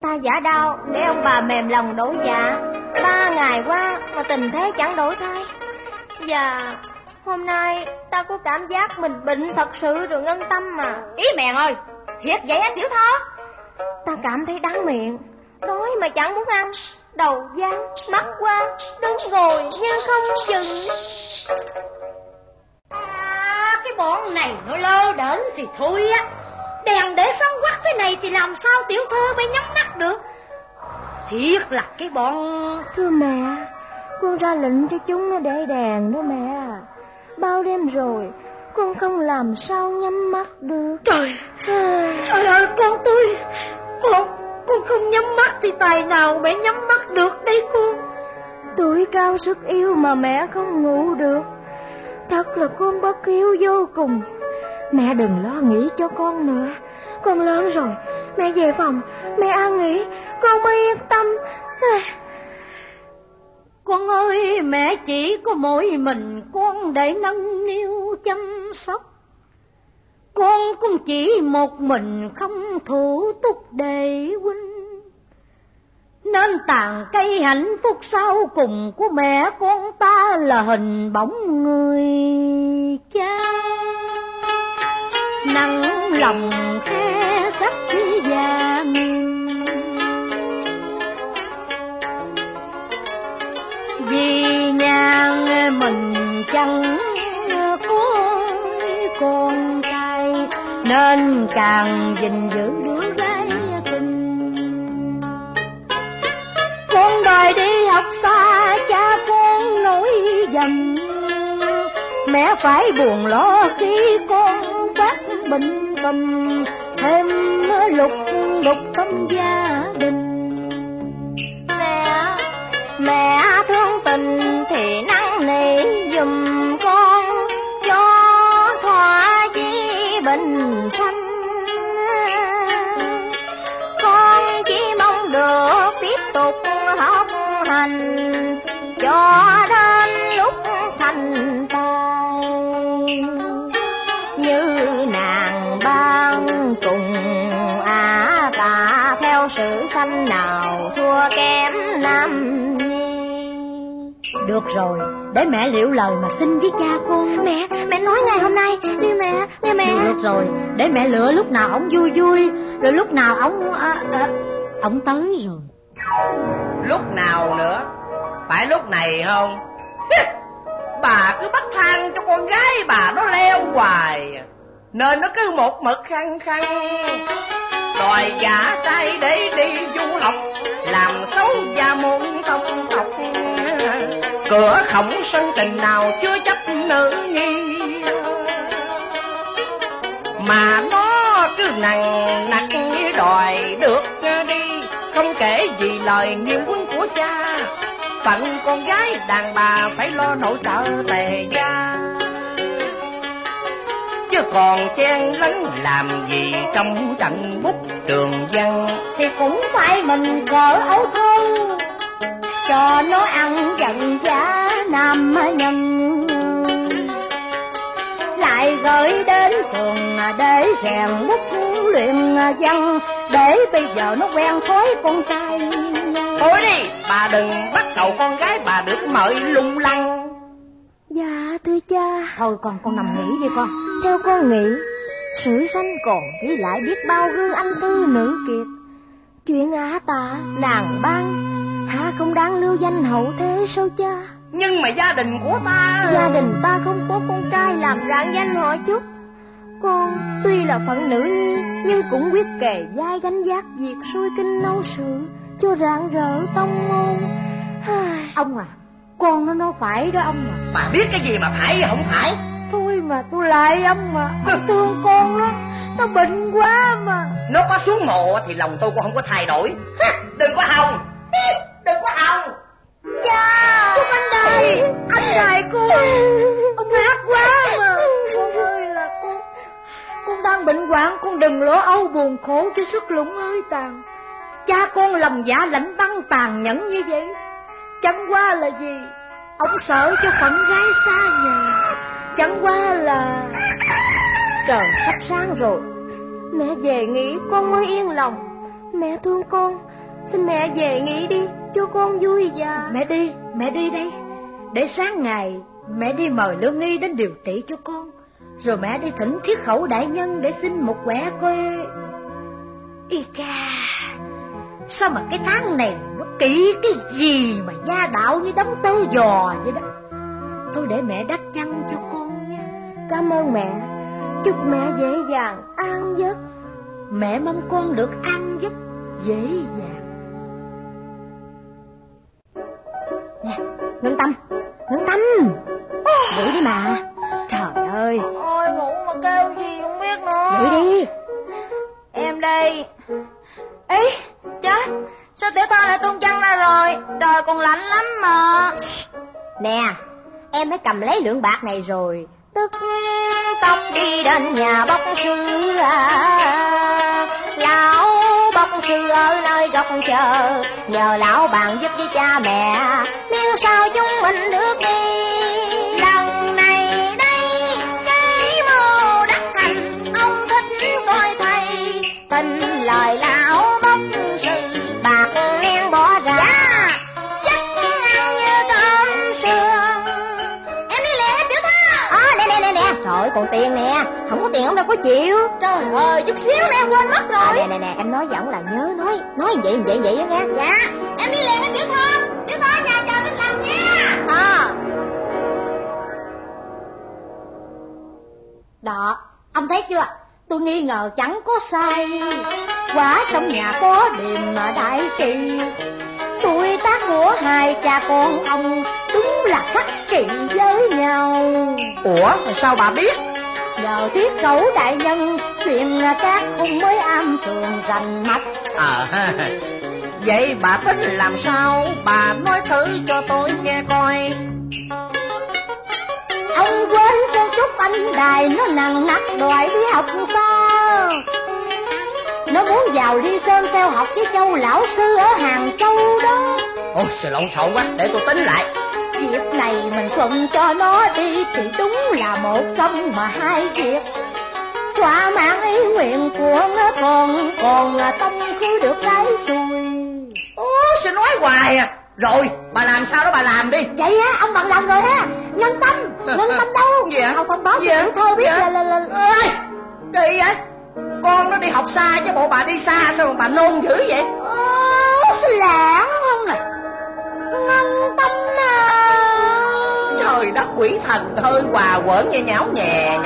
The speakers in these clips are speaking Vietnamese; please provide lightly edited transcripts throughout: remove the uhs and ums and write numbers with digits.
Ta giả đau để ông bà mềm lòng đổi dạ. 3 ngày qua mà tình thế chẳng đổi thay. Và hôm nay ta có cảm giác mình bệnh thật sự rồi Ngân Tâm mà. Ý mẹ ơi, thiệt vậy á Tiểu Thơ? Ta cảm thấy đắng miệng, đói mà chẳng muốn ăn, đầu váng, mắt qua, đứng ngồi như không chừng. Cái bọn này nó lơ đễnh thì thôi á. Đèn để sáng quắc thế này thì làm sao Tiểu Thơ mới nhắm mắt được. Thiệt là cái bọn... Thưa mẹ, con ra lệnh cho chúng nó để đèn đó mẹ. Bao đêm rồi, con không làm sao nhắm mắt được. Trời ơi, con tôi, con không nhắm mắt thì tài nào mẹ nhắm mắt được đây con. Tuổi cao sức yếu mà mẹ không ngủ được. Thật là con bất hiếu vô cùng. Mẹ đừng lo nghĩ cho con nữa. Con lớn rồi, mẹ về phòng, mẹ an nghỉ, con mới yên tâm. Con ơi, mẹ chỉ có mỗi mình con để nâng niu chăm sóc. Con cũng chỉ một mình không thủ túc để huynh, nên tàn cây hạnh phúc sau cùng của mẹ con ta là hình bóng người cha. Nặng lòng khe khắc già mềm, vì nhà mình chẳng có con trai, nên càng gìn giữ đứa gái tình. Con đòi đi học xa, cha con nổi dầm, mẹ phải buồn lo khi con phát bệnh tâm, thêm lục đục trong gia đình. Mẹ thương tình thì năn nỉ giùm con, cho thỏa chí bình sanh. Con chỉ mong được tiếp tục học hành, cho đến lúc thành tài. Như nàng ban cùng tạ, theo sự sanh nào thua kém nam. Được rồi, để mẹ liệu lời mà xin với cha con. Mẹ nói ngày hôm nay đi mẹ, nghe mẹ. Được rồi, để mẹ lựa lúc nào ổng vui vui, rồi lúc nào ổng tới rồi. Lúc nào nữa? Phải lúc này không? Bà cứ bắt thang cho con gái bà nó leo hoài, nên nó cứ một mực khăng khăng đòi giả trai để đi du học, làm xấu gia môn thông tộc. Cửa khổng sân tình nào chưa chấp nữ nhi, mà nó cứ nằng nặc đòi được đi, không kể gì lời nghiêm huấn của cha. Phận con gái đàn bà phải lo nội trợ tề gia, chứ còn chen lấn làm gì trong trận bút trường văn. Thì cũng phải mình cỡ ấu thơ, cho nó ăn dần giá nam nhân, lại gửi đến trường để rèn bút luyện văn, để bây giờ nó quen thói con trai. Thôi đi, bà đừng bắt đầu con gái bà được mời lung lăng. Dạ thưa cha. Thôi con nằm nghỉ đi con. Theo con nghĩ, sử sanh còn ghi lại biết bao gương anh tư nữ kiệt. Chuyện Ả Tạ, nàng Ban hả không đáng lưu danh hậu thế sao cha? Nhưng mà gia đình của ta... Gia đình ta không có con trai làm rạng danh họ chút. Con tuy là phận nữ nhi, nhưng cũng quyết kề vai gánh vác việc xuôi kinh nấu sự cho rạng rỡ tông môn. Ông à, con nó phải đó ông à. Bà biết cái gì mà phải không phải? Thôi mà tôi lại ông mà. Ông thương con đó, nó bệnh quá mà. Nó có xuống mộ thì lòng tôi cũng không có thay đổi. Đừng có hòng, đừng có hòng. Cha, Thúc anh Đài, anh Đài con, ông hát quá mà. Con ơi là con đang bệnh hoạn, con đừng lo âu buồn khổ cho sức lũng hơi tàn. Cha con lòng dạ lạnh băng tàn nhẫn như vậy, chẳng qua là gì? Ông sợ cho phận gái xa nhà, chẳng qua là... Trời sắp sáng rồi, mẹ về nghỉ con mới yên lòng. Mẹ thương con, xin mẹ về nghỉ đi, cho con vui già. Mẹ đi đây. Để sáng ngày mẹ đi mời lương y đến điều trị cho con, rồi mẹ đi thỉnh Thiết Khẩu đại nhân để xin một quẻ quê. Ý cha, sao mà cái tháng này nó kỹ cái gì mà gia đạo như đóng tơ giò vậy đó. Thôi để mẹ đắp chăn cho con nha. Cảm ơn mẹ, chúc mẹ dễ dàng an giấc. Mẹ mong con được an giấc dễ dàng. Nè, Ngân Tâm, dậy đi mà. Trời ơi, Ôi ngủ mà kêu gì không biết nữa. dậy đi. Em đây. Ý, chết, sao Tiểu Tho lại tung chăn ra rồi? Trời còn lạnh lắm mà. Nè, em hãy cầm lấy lượng bạc này rồi tức tông đi đến nhà bốc sư. Lão bốc sư ở nơi góc chờ, nhờ lão bàn giúp với cha mẹ, miễn sao chúng mình được đi. Lần này đây cái mưu đắc thành, ông thích coi thầy tin lời lão bốc sư. Bạc đen bỏ ra chắc ăn như cơm sương. Em đi lẹ Tiểu Tho. Nè, trời ơi, còn tiền nè. Không có tiền ông đâu có chịu. Trời ơi, chút xíu nữa em quên mất rồi. Nè, em nói giọng là nhớ nói vậy đó nghe. Dạ, em đi liền với Tiểu Tho. Tiểu Tho nhà chờ tin lành nha. Đó, ông thấy chưa? Tôi nghi ngờ chẳng có sai. Quả trong nhà có điềm mà đại kỳ. Tuổi tác của hai cha con ông đúng là khắc kỷ với nhau. Ủa, sao bà biết? Nhờ Thiết Khẩu đại nhân chuyện các khung mới am tường rành mạch. Vậy bà tính làm sao? Bà nói thử cho tôi nghe coi. Ông quên con Trúc Anh Đài nó nằng nặc đòi đi học xa. Nó muốn vào Ly Sơn theo học với Châu lão sư ở Hàng Châu đó. Ôi, sao lộn xộn quá, để tôi tính lại. Việc này mình thuận cho nó đi thì đúng là một công mà hai việc. Thỏa mãn ý nguyện của nó còn tâm cứ được lái xuôi. Sao nói hoài à. Rồi, bà làm sao đó bà làm đi. Vậy á, ông bằng lòng rồi ha. Ngân Tâm đâu? Gì ạ? Ông thông báo cho Tiểu Thơ biết là Ê, kỳ vậy? Con nó đi học xa chứ bộ bà đi xa sao mà bà nôn dữ vậy? Sao lãng không à? Ngân Tâm à. Trời đất, quỷ thần hơi hòa quẩn như nhão nhẹ.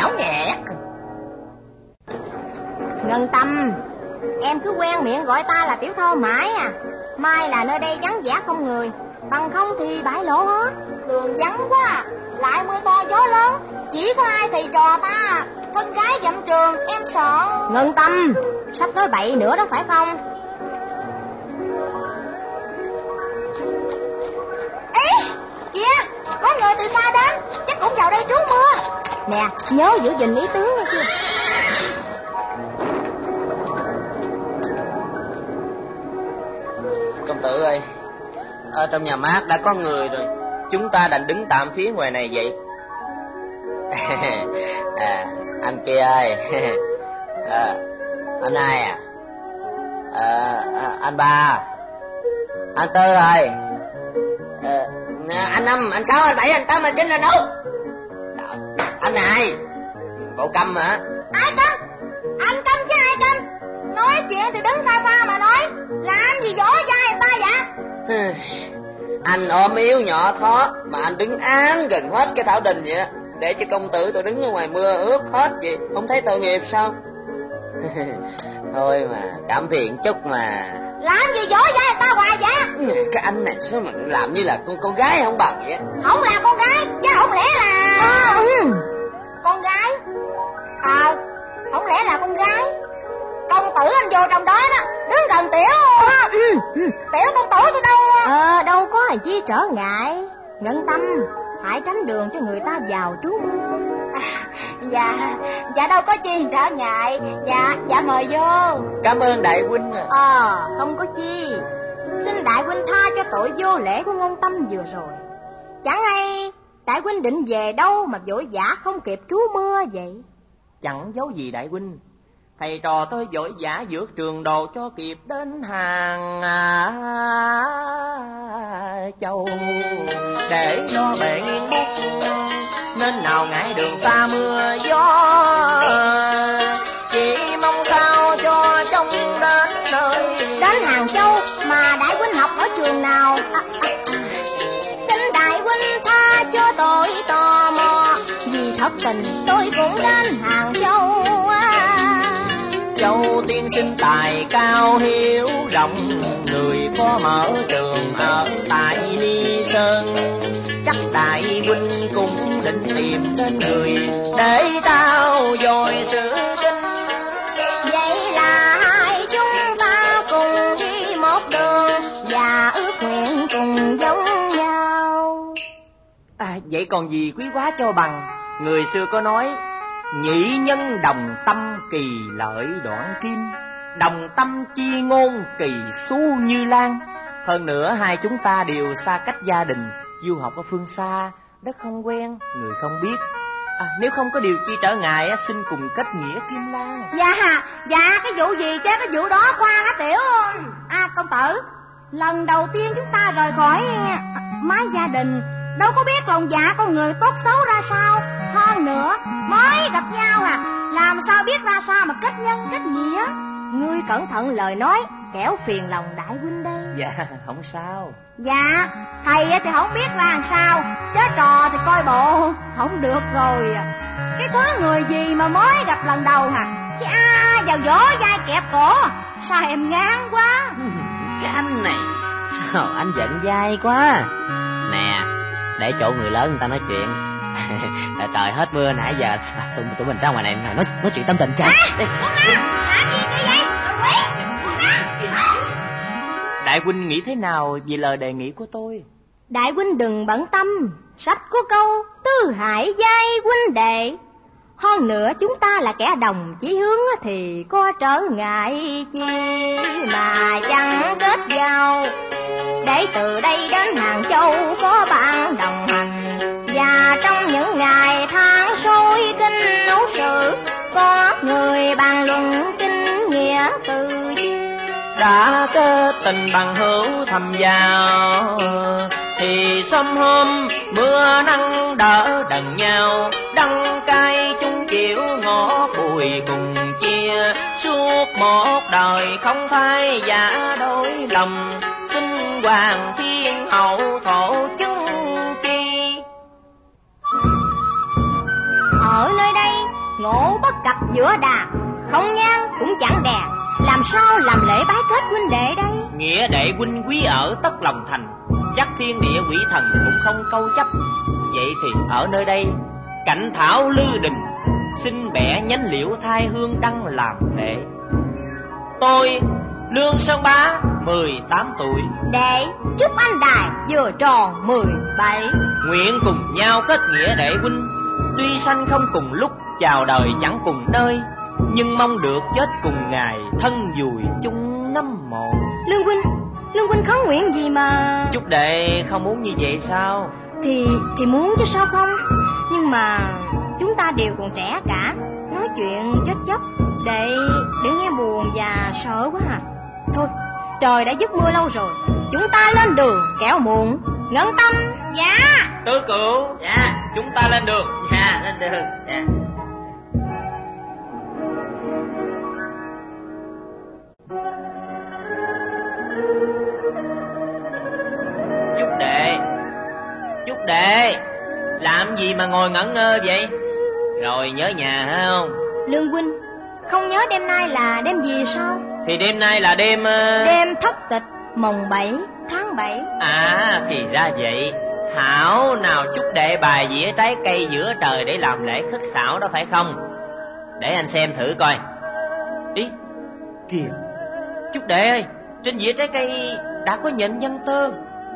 Ngân Tâm, em cứ quen miệng gọi ta là Tiểu Thơ mãi à. Mai là nơi đây vắng vẻ không người, bằng không thì bãi lộ hết. Đường vắng quá, lại mưa to gió lớn, chỉ có hai thầy trò ta, thân gái dặm trường, em sợ. Ngân Tâm, sắp nói bậy nữa đó phải không? Ê, kìa, có người từ xa đến, chắc cũng vào đây trú mưa. Nè, nhớ giữ gìn ý tứ nghe chưa? Công tử ơi, ở trong nhà mát đã có người rồi, chúng ta đành đứng tạm phía ngoài này vậy. Anh kia ơi. Anh hai à? Anh ba, anh Tư ơi. Anh Năm, anh Sáu, anh Bảy, anh Tám, anh Chín, anh Út. Anh hai, cậu Câm hả? Ai Câm? Anh Câm chứ ai Câm? Nói chuyện thì đứng xa xa mà nói, làm gì vỗ vai người ta vậy? Anh ôm yếu nhỏ thó mà anh đứng án gần hết cái thảo đình vậy, để cho công tử tôi đứng ở ngoài mưa ướt hết vậy, không thấy tội nghiệp sao? Thôi mà cảm phiền chút mà. Làm gì vỗ vai người ta hoài vậy? Cái anh này sao mà làm như là con gái không bằng vậy? Không là con gái, chứ không lẽ là... Con gái? Không lẽ là con gái? Công tử anh vô trong đó đó, đứng gần Tiểu. Tiểu công tử tôi đâu? Đâu có là chi trở ngại. Ngân Tâm, hãy tránh đường cho người ta vào trú mưa. Dạ đâu có chi trở ngại. Dạ mời vô. Cảm ơn đại huynh. Không có chi. Xin đại huynh tha cho tội vô lễ của Ngân Tâm vừa rồi. Chẳng hay đại huynh định về đâu mà vội vã không kịp trú mưa vậy? Chẳng giấu gì đại huynh, Thầy trò tôi vội vã vượt trường đồ cho kịp đến hàng Châu, để lo bể nghiêng bút nên nào ngại đường xa mưa gió, chỉ mong sao cho trông đến nơi. Đến Hàng Châu mà đại huynh học ở trường nào? Xin đại huynh tha cho tôi tò mò, vì thất tình tôi cũng đến Hàng Châu. Châu tiên sinh tài cao hiếu rộng, người có mở trường ở tại Ly Sơn. Chắc đại huynh cũng định tìm đến người để tao dồi sự kinh. Vậy là hai chúng ta cùng đi một đường và ước nguyện cùng giống nhau. Vậy còn gì quý quá cho bằng. Người xưa có nói nhị nhân đồng tâm kỳ lợi đoạn kim, đồng tâm chi ngôn kỳ xu như lan. Hơn nữa hai chúng ta đều xa cách gia đình, du học ở phương xa, đất không quen, người không biết. Nếu không có điều chi trở ngại, xin cùng kết nghĩa Kim Lan. Dạ, cái vụ gì chứ, cái vụ đó khoan hả Tiểu. Công tử, lần đầu tiên chúng ta rời khỏi mái gia đình, đâu có biết lòng dạ con người tốt xấu ra sao. Hơn nữa mới gặp nhau làm sao biết ra sao mà kết nhân kết nghĩa. Ngươi cẩn thận lời nói, kẻo phiền lòng đại huynh đây. Dạ, không sao. Dạ, thầy thì không biết ra làm sao, chứ trò thì coi bộ không được rồi. Cái thứ người gì mà mới gặp lần đầu chứ vào vỗ vai kẹp cổ, sao em ngán quá. Cái anh này, sao anh giận dai quá. Nè, để chỗ người lớn người ta nói chuyện. Trời hết mưa nãy giờ tụi mình ra ngoài này nói chuyện tâm tình cha. Làm gì vậy? Đại huynh nghĩ thế nào về lời đề nghị của tôi? Đại huynh đừng bận tâm, sách có câu tứ hải giai huynh đệ. Hơn nữa chúng ta là kẻ đồng chí hướng thì có trở ngại chi mà chẳng kết giao. Để từ đây đến Hàng Châu có bạn đồng hành, và trong những ngày tháng sôi kinh nấu sự, có người bàn luận kinh nghĩa từ duyên. Đã kết tình bằng hữu thầm vào, thì sớm hôm mưa nắng đỡ đần nhau. Đắng cay chung chịu ngõ bụi cùng chia, suốt một đời không phai giả đôi lòng. Xin hoàng thiên hậu thổ chứng chi. Ở nơi đây ngộ bất cập giữa đà, không nhang cũng chẳng đè, làm sao làm lễ bái kết huynh đệ đây? Nghĩa đệ huynh quý ở tất lòng thành, chắc thiên địa quỷ thần cũng không câu chấp. Vậy thì ở nơi đây cảnh thảo lư đình, xin bẻ nhánh liễu thai hương đăng làm lễ. Tôi Lương Sơn Bá 18 tuổi, đệ chúc anh Đài vừa tròn 17, nguyện cùng nhau kết nghĩa đệ huynh. Tuy sanh không cùng lúc, chào đời chẳng cùng nơi, nhưng mong được chết cùng ngài, thân vùi chung năm mộ. Lương huynh khấn nguyện gì mà? Chúc đệ không muốn như vậy sao? Thì muốn chứ sao không. Nhưng mà chúng ta đều còn trẻ cả, nói chuyện chết chóc, đệ đừng nghe buồn và sợ quá Thôi, trời đã dứt mưa lâu rồi, chúng ta lên đường kẻo muộn. Ngân Tâm. Dạ. Tứ Cửu. Dạ. Chúng ta lên đường. Dạ, lên đường. Dạ. Chúc đệ, làm gì mà ngồi ngẩn ngơ vậy? Rồi nhớ nhà không? Lương huynh, không nhớ đêm nay là đêm gì sao? Thì đêm nay là đêm đêm thất tịch mồng 7 tháng 7. Thì ra vậy. Hảo, nào chúc đệ bài dĩa trái cây giữa trời để làm lễ khất xảo đó phải không? Để anh xem thử coi. Ý, kìa, chúc đệ ơi, trên dĩa trái cây đã có nhện văn tơ.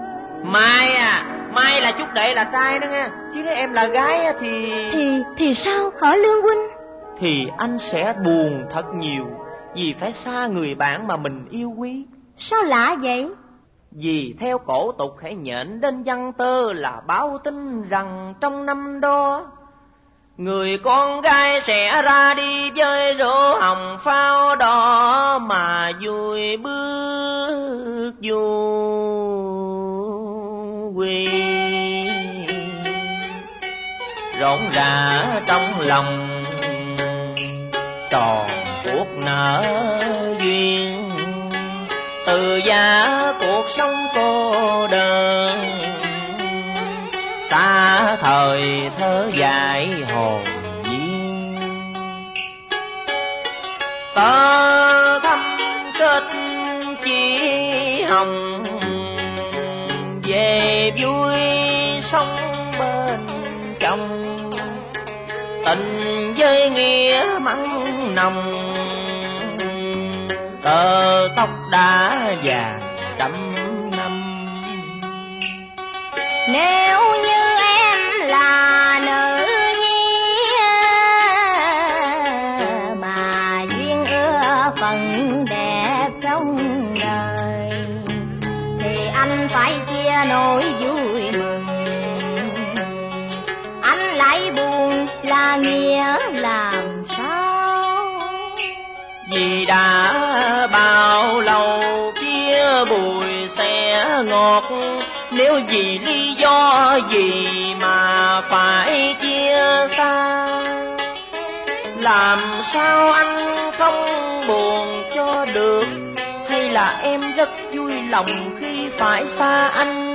Mai là chúc đệ là trai đó nghe, chứ nếu em là gái thì sao hả Lương huynh? Thì anh sẽ buồn thật nhiều, vì phải xa người bạn mà mình yêu quý. Sao lạ vậy? Vì theo cổ tục hãy nhện đến văn tơ là báo tin rằng trong năm đó người con gái sẽ ra đi với rượu hồng pháo đỏ mà vui bước du quy. Rộn rã trong lòng tròn cuộc nở duyên, từ giá cuộc sống cô đơn, xa thời thơ dại hồn nhiên. Tơ thắm kết chỉ hồng, về vui sống bên trong, tình với nghĩa mặn nồng, tơ tóc đã vàng trăm năm. Nếu như em là nữ nhi mà duyên ưa phần đẹp trong đời, thì anh phải chia nỗi vui mừng. Anh lại buồn là nghĩa làm sao? Vì đã bao lâu chia bùi xe ngọt, nếu vì lý do gì mà phải chia xa, làm sao anh không buồn cho được, hay là em rất vui lòng khi phải xa anh?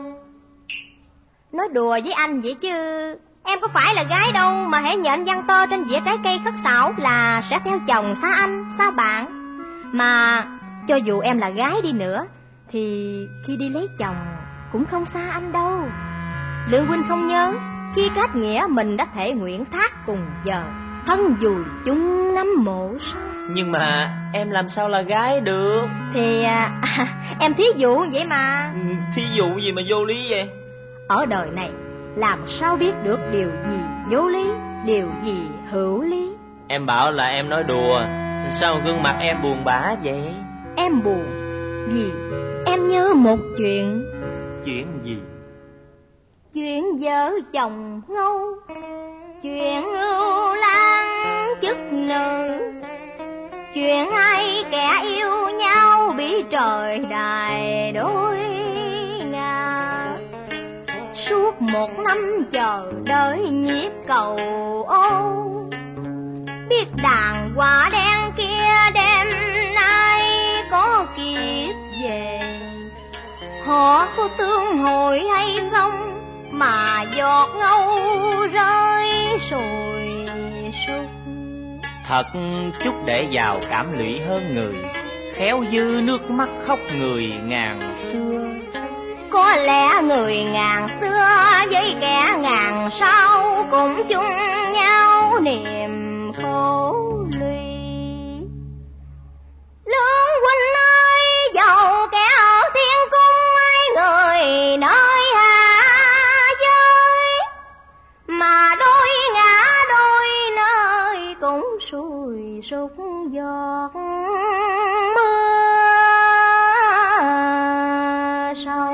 Nói đùa với anh vậy chứ em có phải là gái đâu mà hễ nhện văn tơ trên dĩa trái cây khất xảo là sẽ theo chồng xa anh, xa bạn. Mà cho dù em là gái đi nữa thì khi đi lấy chồng cũng không xa anh đâu. Lượng huynh không nhớ khi kết nghĩa mình đã thể nguyện thác cùng giờ, thân dùi chung năm mộ sao? Nhưng mà em làm sao là gái được? Thì em thí dụ vậy mà. Thí dụ gì mà vô lý vậy? Ở đời này làm sao biết được điều gì vô lý, điều gì hữu lý? Em bảo là em nói đùa, sao gương mặt em buồn bã vậy? Em buồn vì em nhớ một chuyện. Chuyện gì? Chuyện vợ chồng ngâu, chuyện ưu lan chức nữ, chuyện hai kẻ yêu nhau bị trời đài đôi ngà. Suốt một năm chờ đợi nhiếp cầu ô, biết đàn quả đen kia đêm nay có kịp về. Họ có tương hồi hay không mà giọt ngâu rơi sùi sụp. Thật chút để giàu cảm lụy hơn người, khéo dư nước mắt khóc người ngàn xưa. Có lẽ người ngàn xưa với kẻ ngàn sau cũng chung nhau niềm khổ lụy. Lương huynh ơi, dầu kẻ ở thiên cung ai người nơi hạ giới, mà đôi ngã đôi nơi cũng sùi sụp giọt mưa sâu.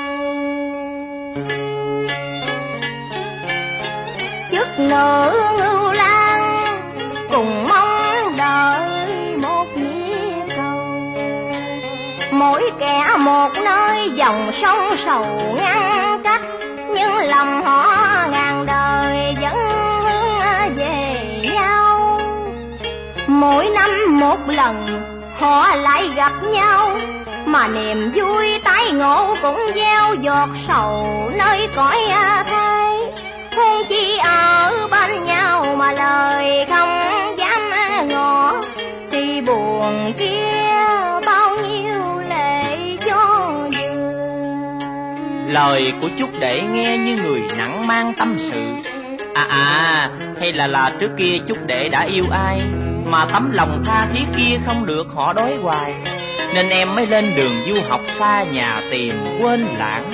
Chức nữ ngưu lang cùng mong đợi một nghĩa cầu, mỗi kẻ một nơi dòng sông sầu ngăn cách, nhưng lòng họ ngàn đời vẫn hướng về nhau. Mỗi năm một lần họ lại gặp nhau, mà niềm vui tái ngộ cũng gieo giọt sầu nơi cõi thai. Huống chi ở bên nhau mà lời không dám ngỏ, thì buồn kia bao nhiêu lệ cho vừa. Lời của Chúc Để nghe như người nặng mang tâm sự. Hay là trước kia Chúc Để đã yêu ai mà tấm lòng tha thiết kia không được họ đối hoài, nên em mới lên đường du học xa nhà tìm quên lãng.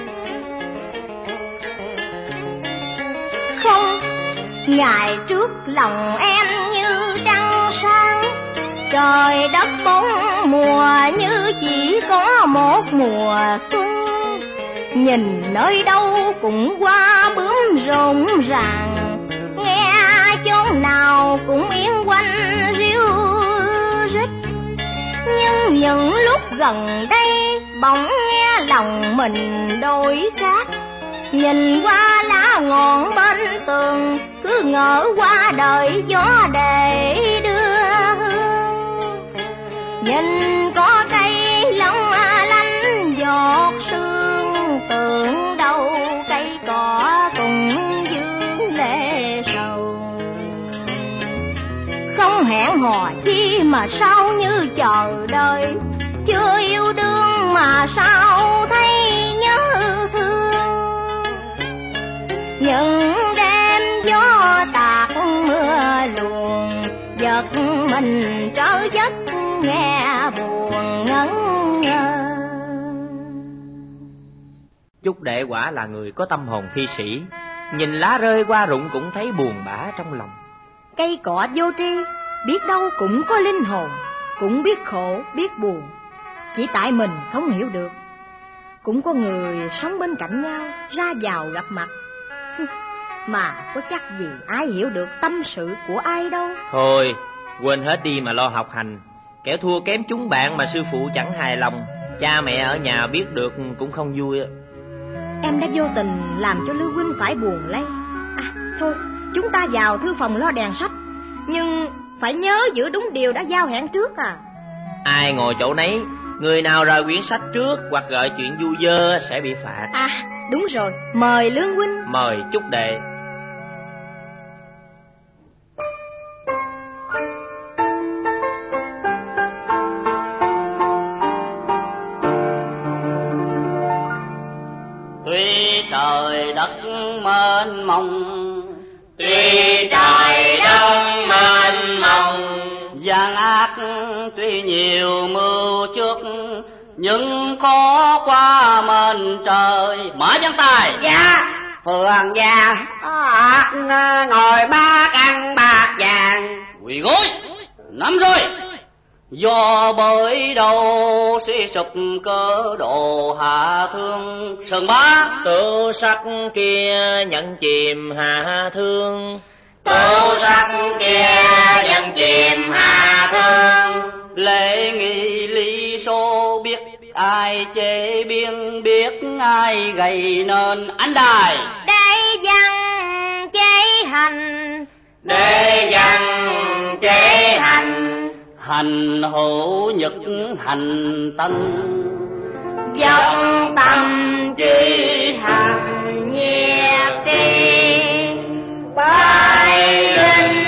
Không, ngày trước lòng em như trăng sáng, trời đất bốn mùa như chỉ có một mùa xuân. Nhìn nơi đâu cũng hoa bướm rộn ràng, nghe nào cũng yên quanh ríu rít. Nhưng những lúc gần đây bỗng nghe lòng mình đổi khác. Nhìn qua lá ngọn bên tường, cứ ngỡ qua đời gió để đưa hương. Nhìn có cây long lanh giọt sương, tưởng đâu cây cỏ cùng dương lệ sầu. Không hẹn hò chi mà sao như chờ đợi, chưa yêu đương mà sao thấy nhớ thương. Những đêm gió tạt mưa luồn, giật mình trở giấc nghe buồn ngẩn ngơ. Chúc Đệ quả là người có tâm hồn thi sĩ, nhìn lá rơi qua rụng cũng thấy buồn bã trong lòng. Cây cỏ vô tri, biết đâu cũng có linh hồn, cũng biết khổ biết buồn, chỉ tại mình không hiểu được. Cũng có người sống bên cạnh nhau, ra vào gặp mặt, mà có chắc gì ai hiểu được tâm sự của ai đâu. Thôi, quên hết đi mà lo học hành. Kẻ thua kém chúng bạn mà sư phụ chẳng hài lòng, cha mẹ ở nhà biết được cũng không vui. Em đã vô tình làm cho Lưu huynh phải buồn lây. Thôi, chúng ta vào thư phòng lo đèn sách, nhưng phải nhớ giữ đúng điều đã giao hẹn trước à. Ai ngồi chỗ nấy, người nào rời quyển sách trước hoặc gợi chuyện du dơ sẽ bị phạt. Đúng rồi, mời Lương huynh. Mời Chúc Đệ. Tuy trời đất mênh mông, tuy trời đất mênh mông, gian ác tuy nhiều mưu trước, nhưng khó qua mền trời. Mở chân tài. Dạ. Phường già ngồi ba căn bạc vàng. Quỳ gối. Nắm rồi. Do bởi đâu suy sụp cơ độ hạ thương. Sơn Bá. Tủ sách kia nhận chìm hạ thương. Tủ sách kia nhận chìm hạ thương. Lễ nghi lý số biết ai chế biên, biết ai gầy nên ánh đài. Để văn chế hành, để văn chế hành, hành hữu nhật hành tân, dòng tâm chi hành nhiệt tri, bài linh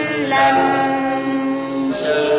linh sự.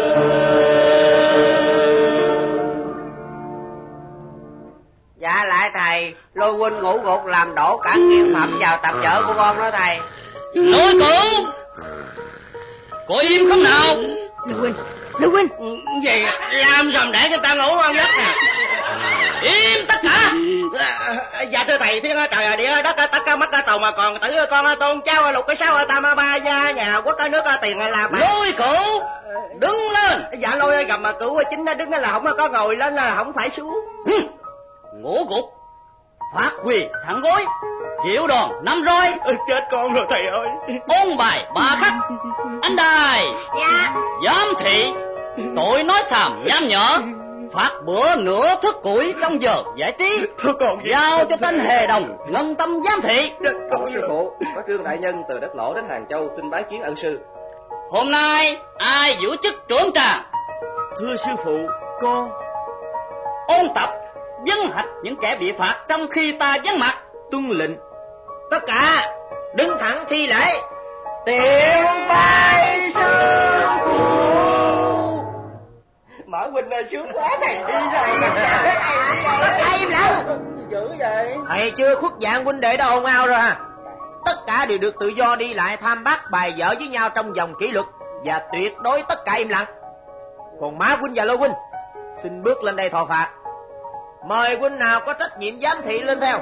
Dạ lại thầy, Lôi huynh ngủ gục làm đổ cả kiên phẩm vào tập vở của con đó thầy. Nói cũ, có im không nào? Lưu huynh. Gì làm sao để cho ta ngủ ngon giấc nè. Im tất cả. Dạ thưa thầy, thiên trời địa đất tất cả mắt tàu mà còn tử con tôn cháu lục cái sáu tam ba gia nhà quốc cái nước tiền là bạc. Lôi cửu đứng lên. Dạ Lôi gầm mà cửu chính nó đứng là không có ngồi lên là không phải xuống. Ngủ gục phát quỳ thẳng gối, chịu đòn năm roi. Chết con rồi thầy ơi. Ôn bài ba khắc. Anh đài. Dạ. Giám thị tội nói xàm nham nhở, phạt bữa nửa thức củi trong giờ giải trí. Thưa con giao cho tên Hề Đồng ngân tâm giám thị. Con sư phụ, có Trương đại nhân từ đất Lỗ đến Hàng Châu xin bái kiến ân sư. Hôm nay ai giữ chức trưởng trà? Thưa sư phụ, con. Ôn tập vấn hạch những kẻ bị phạt trong khi ta vắng mặt. Tuân lệnh. Tất cả đứng thẳng thi lễ. Tiểu bái sư phụ. Mở huynh ơi, sướng quá thầy đi rồi. Thầy im lặng. Dữ vậy? Thầy chưa khuất dạng huynh đệ đã ồn ào rồi à. Tất cả đều được tự do đi lại tham bác bài vở với nhau trong vòng kỷ luật, và tuyệt đối tất cả im lặng. Còn Má huynh và Lô huynh xin bước lên đây thọ phạt. Mời huynh nào có trách nhiệm giám thị lên theo.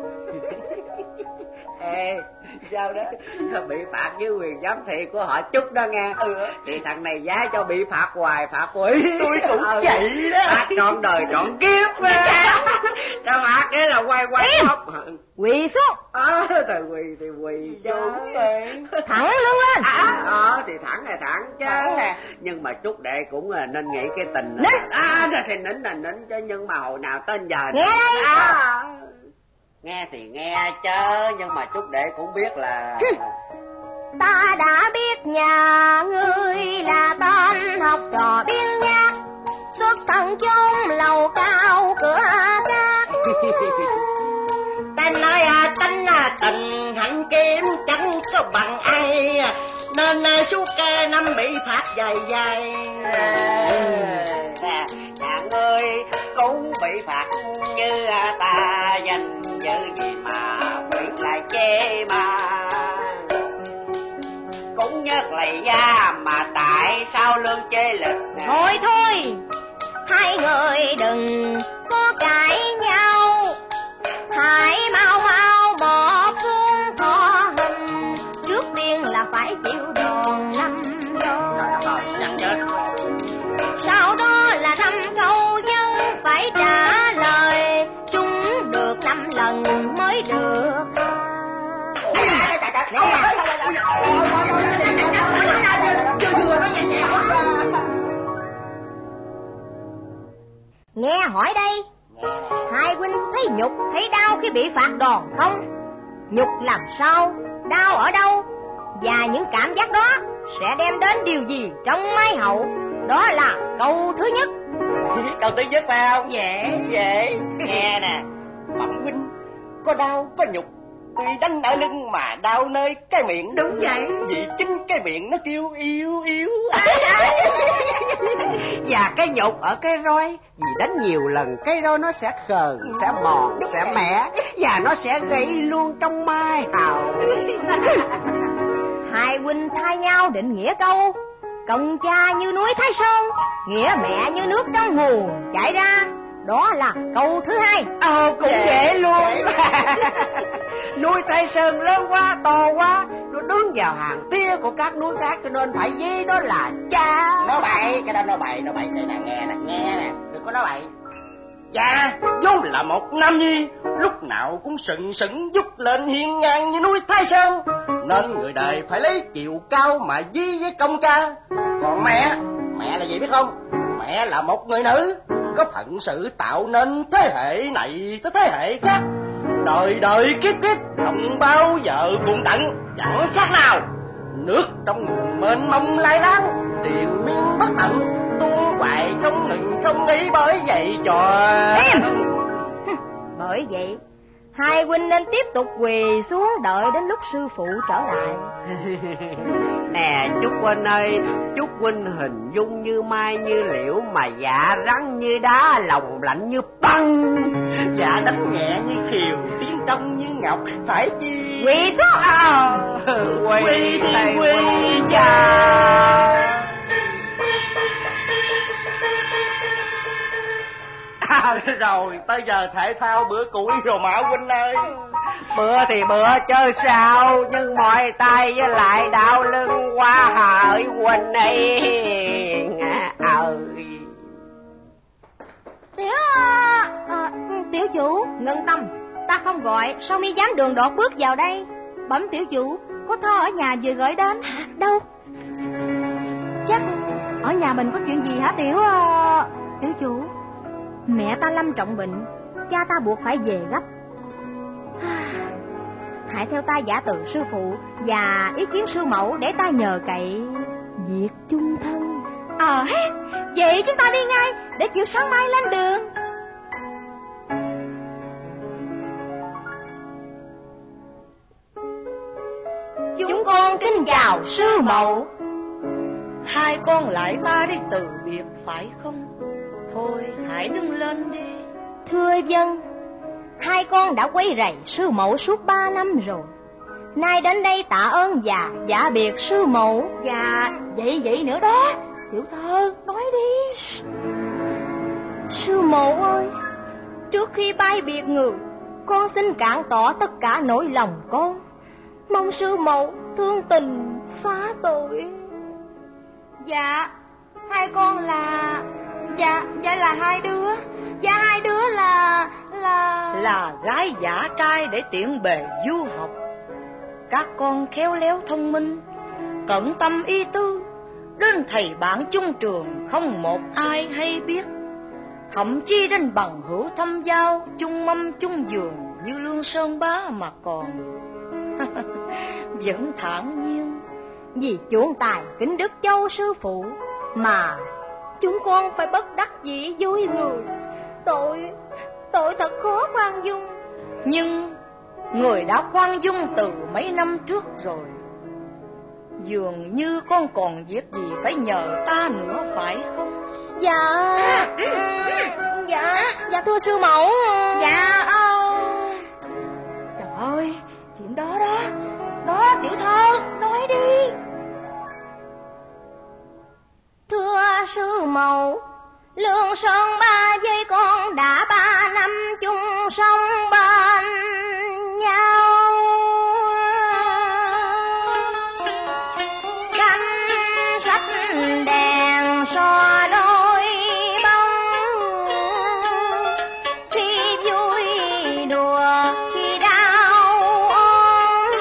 Ê, sao đó? Bị phạt với quyền giám thị của họ Trúc đó nghe. Thì thằng này giá cho bị phạt hoài, phạt quỷ. Tôi cũng vậy đó. Phạt trọn đời trọn kiếp á. Đâu phạt cái là quay khóc. Quỳ xuống. Thầy quỳ thì quỳ chứ. Thẳng lưng lên. thẳng chứ. Nhưng mà chút đệ cũng nên nghĩ cái tình thì nín chứ, nhưng mà hồi nào tên giờ nghe đây. Nghe thì nghe chứ, nhưng mà chút đệ cũng biết là ta đã biết nhà ngươi là tên học trò biên nhạc, xuất thân chốn lầu cao cửa cát. Ta nói tình hạnh kiếm chẳng có bằng ai, nên suốt năm bị phạt dài. Nhà ngươi cũng bị phạt như ta, danh dự gì mà bị lại chê mà. Cũng nhớ lầy da mà tại sao lương chê lịch. Thôi, hai người đừng có cãi nhau, hãy mau bỏ xuống thọ hình. Trước tiên là phải chịu đòn 5 đòn, sau đó là 5 câu dân phải trả lời, chúng được 5 lần mới được. Nghe hỏi đây, hai huynh thấy nhục thấy đau khi bị phạt đòn không? Nhục làm sao, đau ở đâu, và những cảm giác đó sẽ đem đến điều gì trong mái hậu? Đó là câu thứ nhất. Câu thứ nhất phải không? Dễ. Nghe nè, Bẩm huynh, có đau có nhục, tuy đánh ở lưng mà đau nơi cái miệng. Đúng vậy. Vì chính cái miệng nó kêu yếu. Và cái nhục ở cái roi, vì đánh nhiều lần cái roi nó sẽ khờn, sẽ mòn, sẽ mẻ, và nó sẽ gãy luôn trong mai hào. Hai huynh thay nhau định nghĩa câu. Công cha như núi Thái Sơn, nghĩa mẹ như nước trong nguồn chảy ra. Đó là câu thứ hai. Cũng dễ luôn. Núi Thái Sơn lớn quá, to quá, nó đứng vào hàng tia của các núi khác, cho nên phải ghi đó là cha. Nói bậy, cái đó nói bậy. Đây nè, nghe nè, đừng có nói bậy. Cha vốn là một nam nhi, lúc nào cũng sừng dút lên hiên ngang như núi Thái Sơn, nên người đời phải lấy chiều cao mà ví với công cha. Còn mẹ là gì biết không? Mẹ là một người nữ, có phận sự tạo nên thế hệ này tới thế hệ khác, đời kiếp không bao giờ cùng tận, chẳng khác nào nước trong nguồn mênh mông lai láng, triền miên bất tận, tuôn hoài không ngừng không nghỉ. Bởi vậy bởi vậy hai huynh nên tiếp tục quỳ xuống đợi đến lúc sư phụ trở lại. Nè Trúc huynh ơi, Trúc huynh hình dung như mai như liễu, mà dạ rắn như đá, lòng lạnh như băng, dạ đánh nhẹ như khiều, tiếng trong như ngọc, phải chi quỳ xuống. Quỳ cha. Rồi tới giờ thể thao bữa củi rồi Mã huynh ơi. Bữa thì bữa chơi sao, nhưng mỏi tay với lại đau lưng quá hỡi huynh ấy. Tiểu chủ, ngân tâm, ta không gọi, sao mi dám đường đột bước vào đây? Bẩm tiểu chủ, có thơ ở nhà vừa gửi đến. Đâu? Chắc ở nhà mình có chuyện gì hả tiểu chủ? Mẹ ta lâm trọng bệnh, cha ta buộc phải về gấp. Hãy theo ta giả từ sư phụ và ý kiến sư mẫu để ta nhờ cậy việc chung thân. Vậy chúng ta đi ngay để chiều sáng mai lên đường. Chúng con kính chào sư mẫu. Hai con lại ta đi từ biệt phải không? Thôi hãy đứng lên đi. Thưa dân, hai con đã quấy rầy sư mẫu suốt 3 năm rồi. Nay đến đây tạ ơn và giả biệt sư mẫu. Và vậy nữa đó. Tiểu thơ, nói đi. Sư mẫu ơi, trước khi bay biệt người, con xin cạn tỏ tất cả nỗi lòng con. Mong sư mẫu thương tình xóa tội. Dạ, hai con là... Dạ là hai đứa. Dạ hai đứa là gái giả trai để tiện bề du học. Các con khéo léo thông minh, cận tâm y tư, đến thầy bạn chung trường không một ai hay biết. Thậm chí đến bằng hữu thâm giao, chung mâm chung giường như Lương Sơn Bá mà còn vẫn thản nhiên. Vì chuộng tài kính đức châu sư phụ mà chúng con phải bất đắc dĩ với người. Tội thật khó khoan dung. Nhưng người đã khoan dung từ mấy năm trước rồi. Dường như con còn việc gì phải nhờ ta nữa phải không? Dạ thưa sư mẫu. Dạ Trời ơi, chuyện đó tiểu thơ, nói đi. Thưa sư mẫu, Lương Sơn Bá với con đã 3 năm chung sống bên nhau. Canh sách đèn so đôi bóng, khi vui đùa khi đau ốm.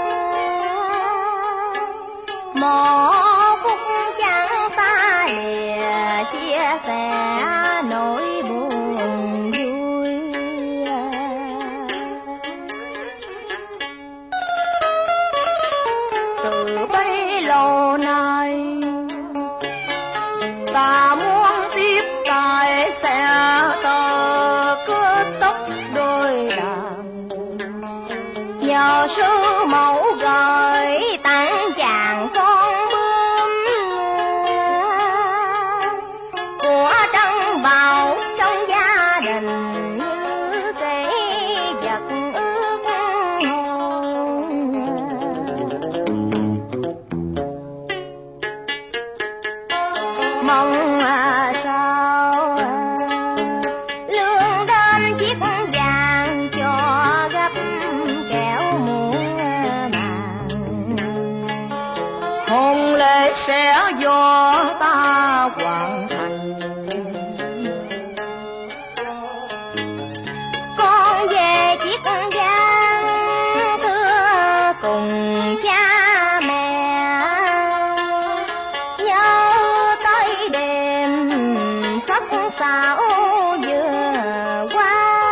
Một phút chẳng xa lìa chia sẻ nỗi buồn vui. Từ bấy lâu nay ta muốn tiếp tài sẽ tờ cướp tóc đôi đàn. Nhờ sư mẫu gửi tặng chàng con bướm của trân bảo trong gia đình, như cái vật ước hồn. Mong sao lương đến chiếc vàng cho gấp kẻo muôn màng. hôn lễ sẽ do ta hoàn thành. Con về chiếc vàng thưa cùng cha mẹ, nhớ tới đêm sắc sảo vừa qua.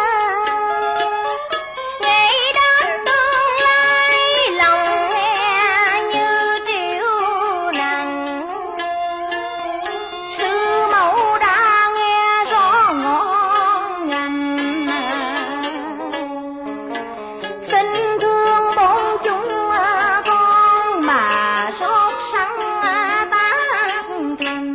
Nghĩ đến tương lai lòng nghe như triều nặng. Sư mẫu đã nghe rõ ngon ngành, xin thương bốn chúng con mà xót sắng tác thành.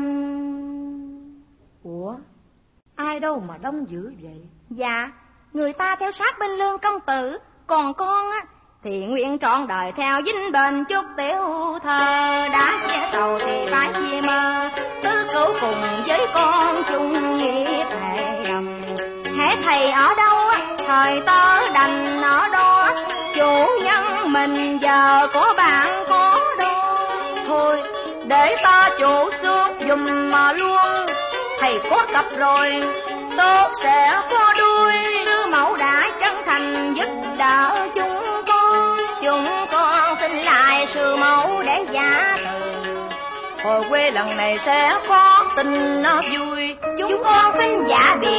Ủa, ai đâu mà đông dữ vậy? Dạ, người ta theo sát bên Lương công tử, còn con á thì nguyện trọn đời theo vinh bền chúc tiểu thơ. Đã chia sầu thì phải chia mơ, tứ cửu cùng với con chung nghĩa thề đồng. Hễ thầy ở đâu á, thời tớ đành ở đó, chủ nhân mình giờ có bạn có đôi. Thôi, để ta chủ xuống dùm mà luôn. Thầy có cặp rồi, tốt sẽ có đuôi. Sư mẫu đã chân thành giúp đỡ chúng con xin lại sư mẫu để giả từ. Hồi quê lần này sẽ có tình nó vui. Chúng con xin giả biệt.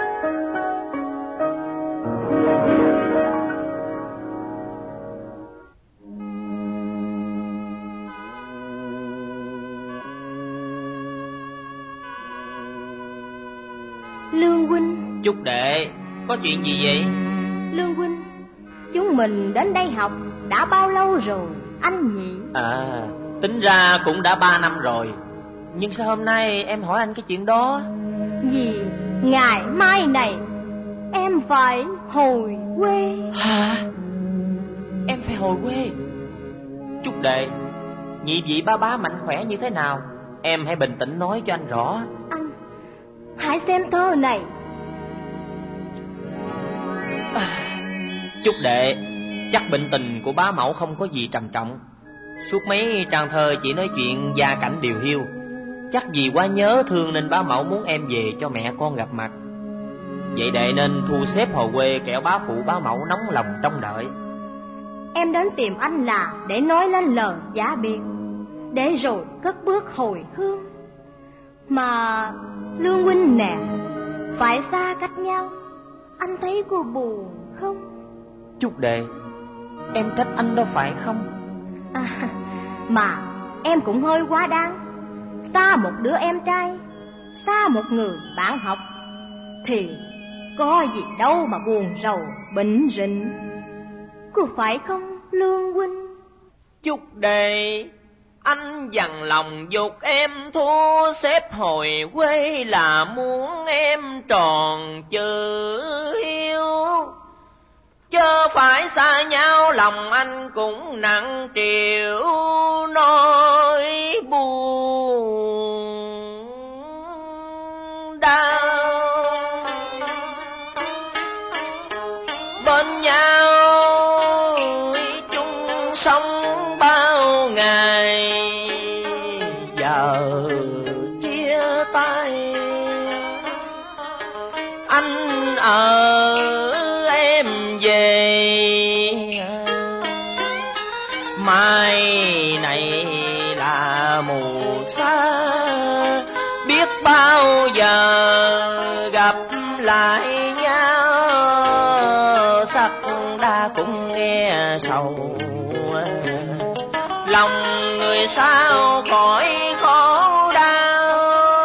Lương huynh. Chúc đệ, có chuyện gì vậy? Lương huynh, chúng mình đến đây học đã bao lâu rồi anh nhỉ? Tính ra cũng đã 3 năm rồi. Nhưng sao hôm nay em hỏi anh cái chuyện đó? Vì ngày mai này em phải hồi quê. Hả? Em phải hồi quê? Chúc đệ, nhị vị ba bá mạnh khỏe như thế nào? Em hãy bình tĩnh nói cho anh rõ. Anh hãy xem thơ này. Chúc đệ, chắc bệnh tình của bá mẫu không có gì trầm trọng. Suốt mấy trang thơ chỉ nói chuyện gia cảnh điều hiu. Chắc vì quá nhớ thương nên bá mẫu muốn em về cho mẹ con gặp mặt. Vậy đệ nên thu xếp hồi quê, kẻo bá phụ bá mẫu nóng lòng trông đợi. Em đến tìm anh là để nói lên lời giả biệt. để rồi cất bước hồi hương. Mà Lương huynh nè, phải xa cách nhau, anh thấy cô buồn không? Chúc Đệ, em trách anh đâu phải không? Mà em cũng hơi quá đáng. Xa một đứa em trai, xa một người bạn học, thì có gì đâu mà buồn rầu bệnh rịnh, có phải không Lương huynh? Chúc Đệ, anh dằn lòng dục em thu xếp hồi quê là muốn em tròn chữ hiếu, chớ phải xa nhau lòng anh cũng nặng chịu nỗi buồn đau. Bên nhau chung sống bao ngày, giờ chia tay anh ở em về. Mai này là mù xa, biết bao giờ gặp lại nhau, sắc đa cũng nghe sầu, lòng người sao khỏi khổ đau.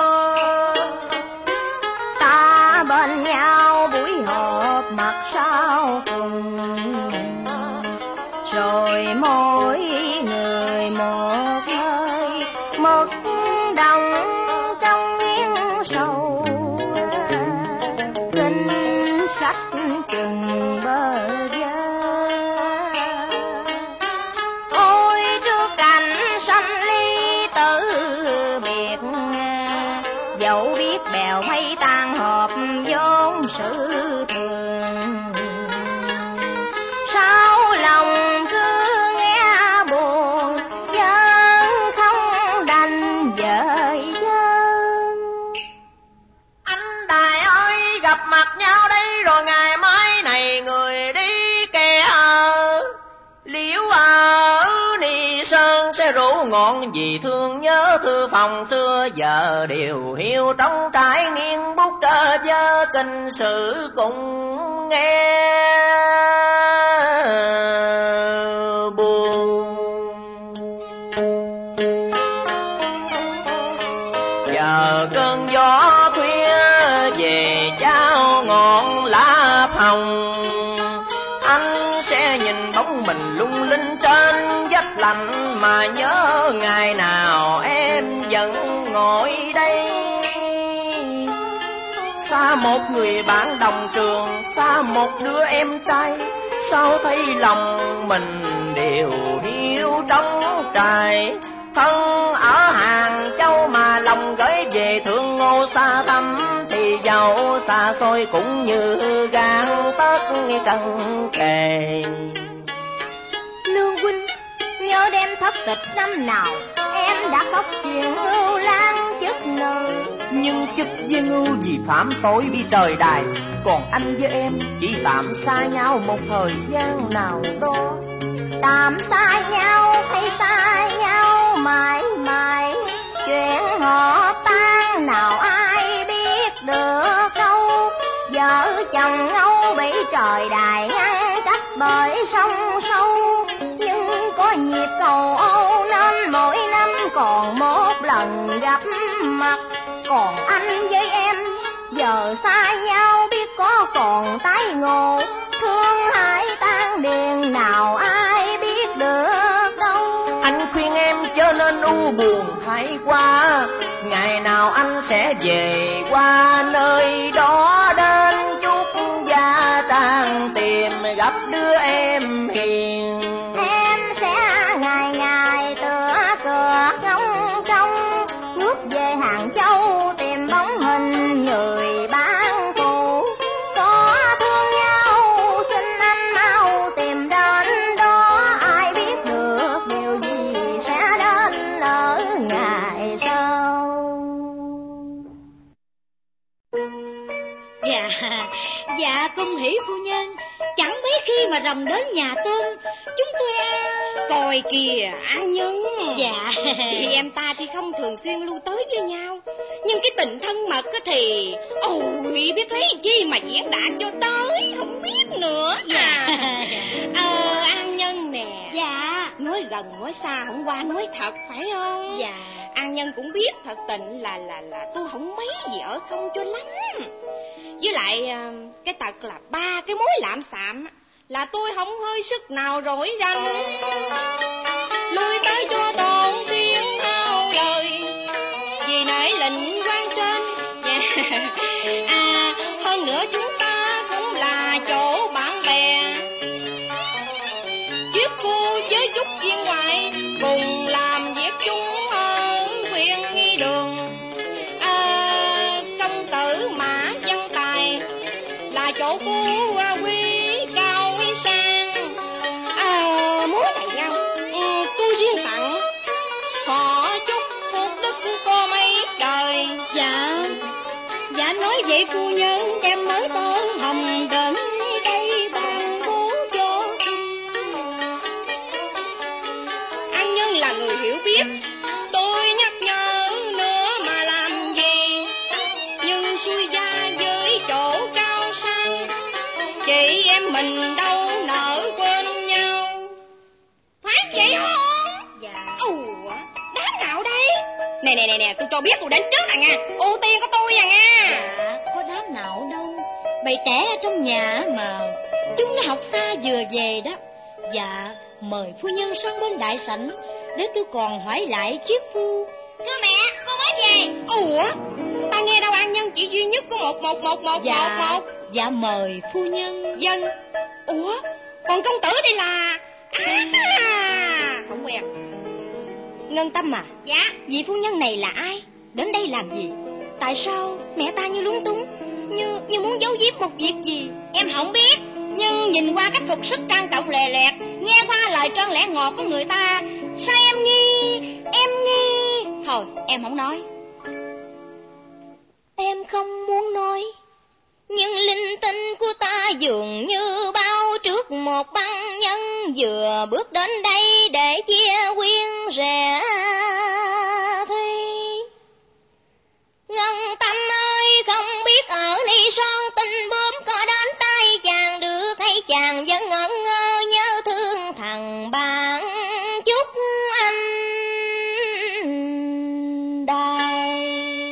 Ta bên nhau buổi họp mặt sau cùng, rồi mỗi người một nơi mực đồng trong nghiêng sầu, kinh sách chừng bờ vai. Ôi trước cảnh sanh ly tử biệt, dẫu biết bèo mây tan họp vốn sự thường, sao lòng cứ nghe buồn vẫn không đành dời chân. Anh Tài ơi, gặp mặt nhau đây rồi ngày mai này người đi kẻ ở, liễu ở Ni Sơn sẽ rủ ngọn vì thương nhớ thư phòng xưa, giờ điều hiu trong trái nghiêng bút trơ vơ kinh sử cùng nghe buồn. Giờ cơn gió khuya về trao ngọn lá hồng, anh sẽ nhìn bóng mình lung linh trên vách lạnh mà nhớ ngày nào em vẫn ngồi đây. Xa một người bạn đồng trường, xa một đứa em trai, sao thấy lòng mình đều hiu trong trại. Thân ở Hàng Châu mà lòng gửi về Thượng Ngô xa thăm, thì dẫu xa xôi cũng như gan tất cần kề. Lương huynh nhớ đêm thất tịch năm nào, em đã khóc chuyện Ngưu Lang chức nơi. Nhưng chức với Ngưu vì phạm tội bị trời đài, còn anh với em chỉ tạm xa nhau một thời gian nào đó. Tạm xa nhau hay xa nhau mãi mãi, chuyện họ tan nào ai biết được đâu. Vợ chồng Âu bị trời đài ngăn cách bởi sông sâu, nhưng có nhịp cầu Âu nên mỗi năm còn một lần gặp mặt. Còn anh với em giờ xa nhau biết có còn tái ngộ, thương hai tan điền nào ai biết được đâu. Anh khuyên em chớ nên u buồn thái quá, ngày nào anh sẽ về qua nơi đó đến chút gia trang tìm gặp đứa em hiền. Em sẽ ngày ngày tựa cửa ngóng trông, ngước về Hàng Châu tìm bóng hình người bán phụ. Có thương nhau xin anh mau tìm đến đó, ai biết được điều gì sẽ đến ở ngày sau. Dạ cung hỷ phu nhân, Chẳng mấy khi mà rồng đến nhà tôm, chúng tôi Coi kìa An Nhân. Dạ. Thì em ta thì không thường xuyên lưu tới với nhau, nhưng cái tình thân mật thì ôi biết lấy chi mà diễn đạt cho tới không biết nữa. Dạ. An Nhân nè. Dạ. Nói gần nói xa không qua nói thật phải không? Dạ. An Nhân cũng biết thật tình là tôi không mấy gì ở không cho lắm. Với lại cái tật là 3 cái mối lạm xạm là tôi không hơi sức nào rỗi rành. Lui tới cho toàn tiếng ao lời, vì nể lệnh quan trên. Hơn nữa chúng ta cũng là chỗ bạn bè, giúp cô với chút viên ngoại cùng làm việc chung ở huyện nghi đường. Công tử Mã Văn Tài là chỗ phú quý cao quý sang. Muốn này nhau tôi riêng tặng họ chúc phúc đức có mấy đời. Dạ nói vậy phu nhân, em mới tôm hồng đến đây ban bố cho. An Nhân là người hiểu biết, tôi nhắc nhở nữa mà làm gì. Nhưng xuôi ra với chỗ cao sang, chị em mình đâu nỡ quên nhau. Phải vậy không? Dạ. Đám nào đây? Nè, tôi cho biết tôi đến trước à nha. Ưu tiên của tôi à nha. Dạ, có đám nào đâu, bầy trẻ ở trong nhà mà, chúng nó học xa vừa về đó. Dạ, mời phu nhân sang bên đại sảnh để tôi còn hỏi lại chiếc phu. Thưa mẹ, con mới về. Ta nghe đâu An Nhân chỉ duy nhất có một. Dạ mời phu nhân. Dân. Còn công tử đây là không quen. Ngân Tâm à? Dạ. Vị phu nhân này là ai? Đến đây làm gì? Tại sao mẹ ta như lúng túng, như muốn giấu giếm một việc gì? Em không biết, nhưng nhìn qua cách phục sức trang trọng lè lẹt, nghe qua lời trơn lẽ ngọt của người ta, sao em nghi. Thôi em không nói. Em không muốn nói, nhưng linh tinh của ta dường như bao trước một băng nhân vừa bước đến đây để chia quyên rẻ thuy. Ngân Tâm ơi, không biết ở ni son tình bướm có đến tay chàng được hay chàng vẫn ngẩn ngơ nhớ thương thằng bạn chút anh đài.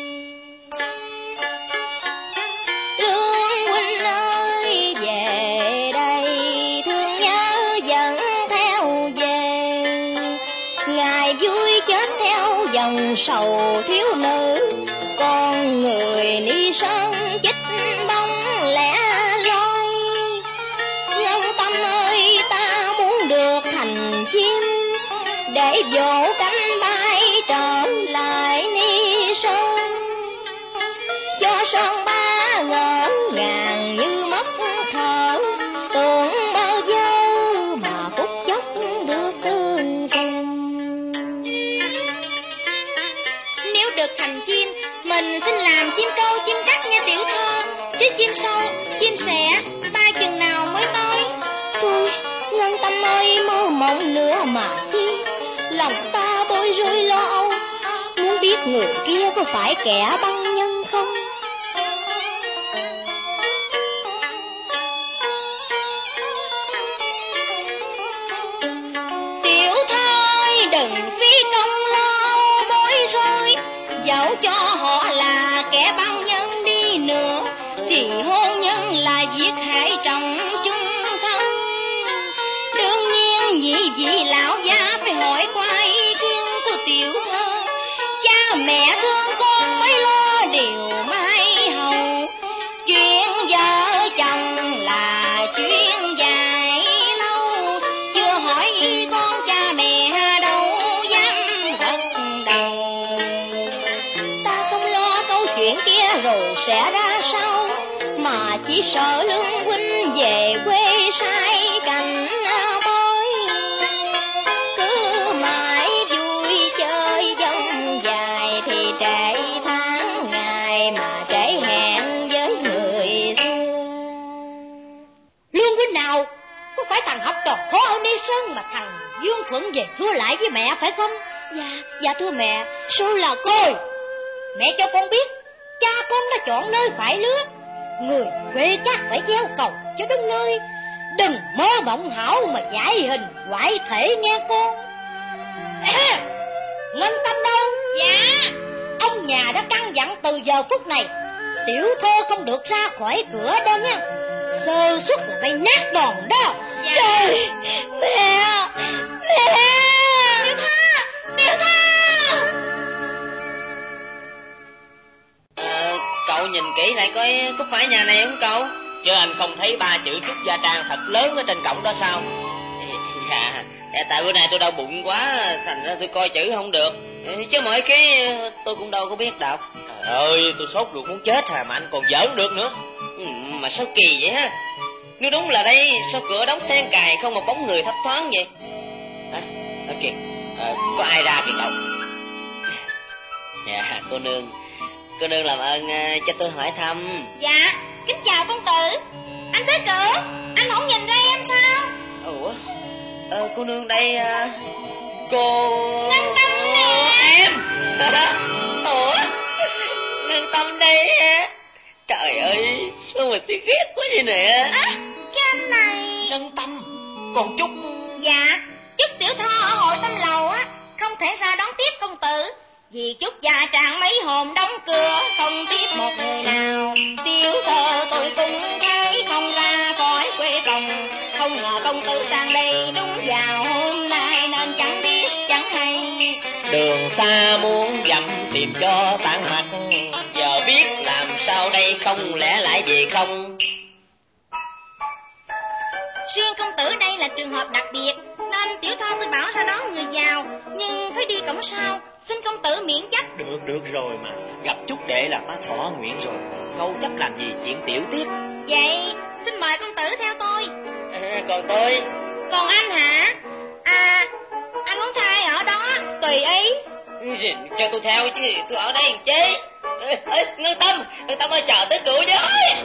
Lương huynh ơi về đây, thương nhớ dẫn theo về, ngày vui chết theo dòng sầu thiếu nữ. Con người ni sơn chích bóng lẻ loi. Ngân Tâm ơi, ta muốn được thành chim để vỗ cánh bay trở lại ni sơn, cho son ba ngỡ ngàng như mất thở, tưởng bao giờ mà phút chốc được tương phùng. Nếu được thành chim, mình xin làm chim câu chim cắt nha tiểu thơ. Chứ chim sâu, chim sẻ, ta chừng nào mới tới? Thôi, Ngân Tâm ơi, mơ mộng nữa mà chi, lòng ta bối rối lo âu, muốn biết người kia có phải kẻ băng nhân không? Tiểu thơ ơi, đừng phí công lo âu bối rối, dẫu cho họ là kẻ băng nhân đi nữa, thì hôn nhân là việc hệ trọng chung thân. Đương nhiên vị lão gia phải hỏi qua ý kiến của tiểu thơ. Cha mẹ thương con mới lo điều mai hầu, chuyện vợ chồng là chuyện dài lâu, chưa hỏi ý con cha mẹ đâu dám gật đầu. Ta không lo câu chuyện kia rồi sẽ ra sao, mà chỉ sợ Lương huynh về quê sai cảnh bối, cứ mãi vui chơi dông dài thì trễ tháng ngày mà trễ hẹn với người xưa. Lương huynh nào? Có phải thằng học trò khó ở Ni Sơn mà thằng Dương Thuận về thưa lại với mẹ phải không? Dạ thưa mẹ, Sao là coi? Mẹ cho con biết, cha con đã chọn nơi phải lứa. Người quê chắc phải gieo cầu cho đúng nơi. Đừng mơ mộng hão mà giải hình ngoại thể nghe con. Ngân Tâm đâu? Dạ. Ông nhà đã căn dặn từ giờ phút này tiểu thơ không được ra khỏi cửa đâu nha. Sơ suất là bay nát đòn đó. Dạ. Trời, mẹ. Tiểu Tha. Cậu nhìn kỹ lại coi có phải nhà này không cậu? Chứ anh không thấy 3 chữ Trúc Gia Trang thật lớn ở trên cổng đó sao? Dạ, tại bữa nay tôi đau bụng quá, thành ra tôi coi chữ không được. Chứ mọi cái tôi cũng đâu có biết đọc. Trời ơi, tôi sốt ruột muốn chết mà anh còn giỡn được nữa. Mà sao kỳ vậy ha? Nếu đúng là đây, sao cửa đóng then cài không một bóng người thấp thoáng vậy? Kìa, có ai ra kìa cậu? Dạ, cô nương làm ơn cho tôi hỏi thăm. Dạ, kính chào công tử. Anh tới cửa, anh không nhìn ra em sao? Ủa, cô nương đây, cô... Ngân Tâm nè. Em. Ủa, Ngân Tâm đây. Trời ơi, sao mà tôi ghét quá vậy nè. Cái anh này... Ngân Tâm, còn Trúc... Dạ, Trúc tiểu thơ ở hội Tâm Lầu á, không thể ra đón tiếp công tử. Vì Trúc Gia Trang mấy hôm đóng cửa, không tiếp một người nào. Tiểu thơ tôi cũng thấy không ra khỏi quê phòng. Không ngờ công tử sang đây đúng vào hôm nay, nên chẳng biết chẳng hay. Đường xa muốn dặm tìm cho tản mặt, Giờ biết làm sao đây, không lẽ lại về không? Riêng công tử đây là trường hợp đặc biệt, nên tiểu thơ tôi bảo ra đón người vào, nhưng phải đi cổng sau. Xin công tử miễn chấp. Được rồi mà, gặp Trúc Đệ là phá thỏa nguyện rồi, câu chấp làm gì chuyện tiểu tiết. Vậy xin mời công tử theo tôi. Còn tôi? Còn anh hả? Anh muốn thay ở đó tùy ý. Cho tôi theo chứ, tôi ở đây làm chi? Ngân Tâm ơi, chờ tới cửa với.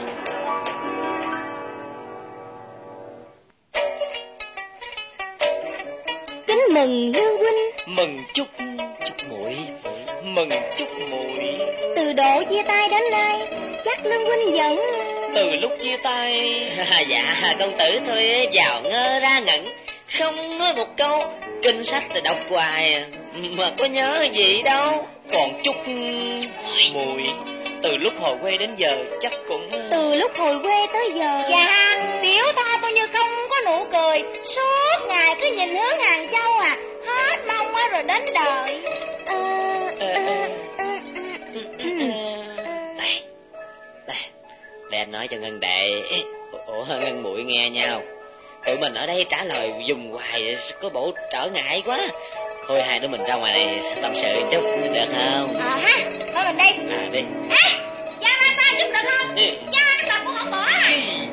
kính mừng Lương huynh. Mừng Trúc muội, mừng Trúc muội. Từ độ chia tay đến nay, chắc Lương huynh vẫn... Từ lúc chia tay... Dạ, công tử thôi vào ngơ ra ngẩn, không nói một câu, kinh sách thì đọc hoài mà có nhớ gì đâu. Còn Trúc muội, từ lúc hồi quê đến giờ chắc cũng... Từ lúc hồi quê tới giờ... Dạ, tiểu tha tôi như không có nụ cười, suốt ngày cứ nhìn hướng Hàng Châu à, hết mong á rồi đến đời. Để anh nói cho Ngân đệ. Ủa, Ngân muội nghe nhau. Tụi mình ở đây trả lời dùng hoài có bộ trở ngại quá. Thôi hai đứa mình ra ngoài này tâm sự chút, được không? Thôi mình đi. Đi. Cha ra ta giúp được không? Cha lúc nào cũng không bỏ à.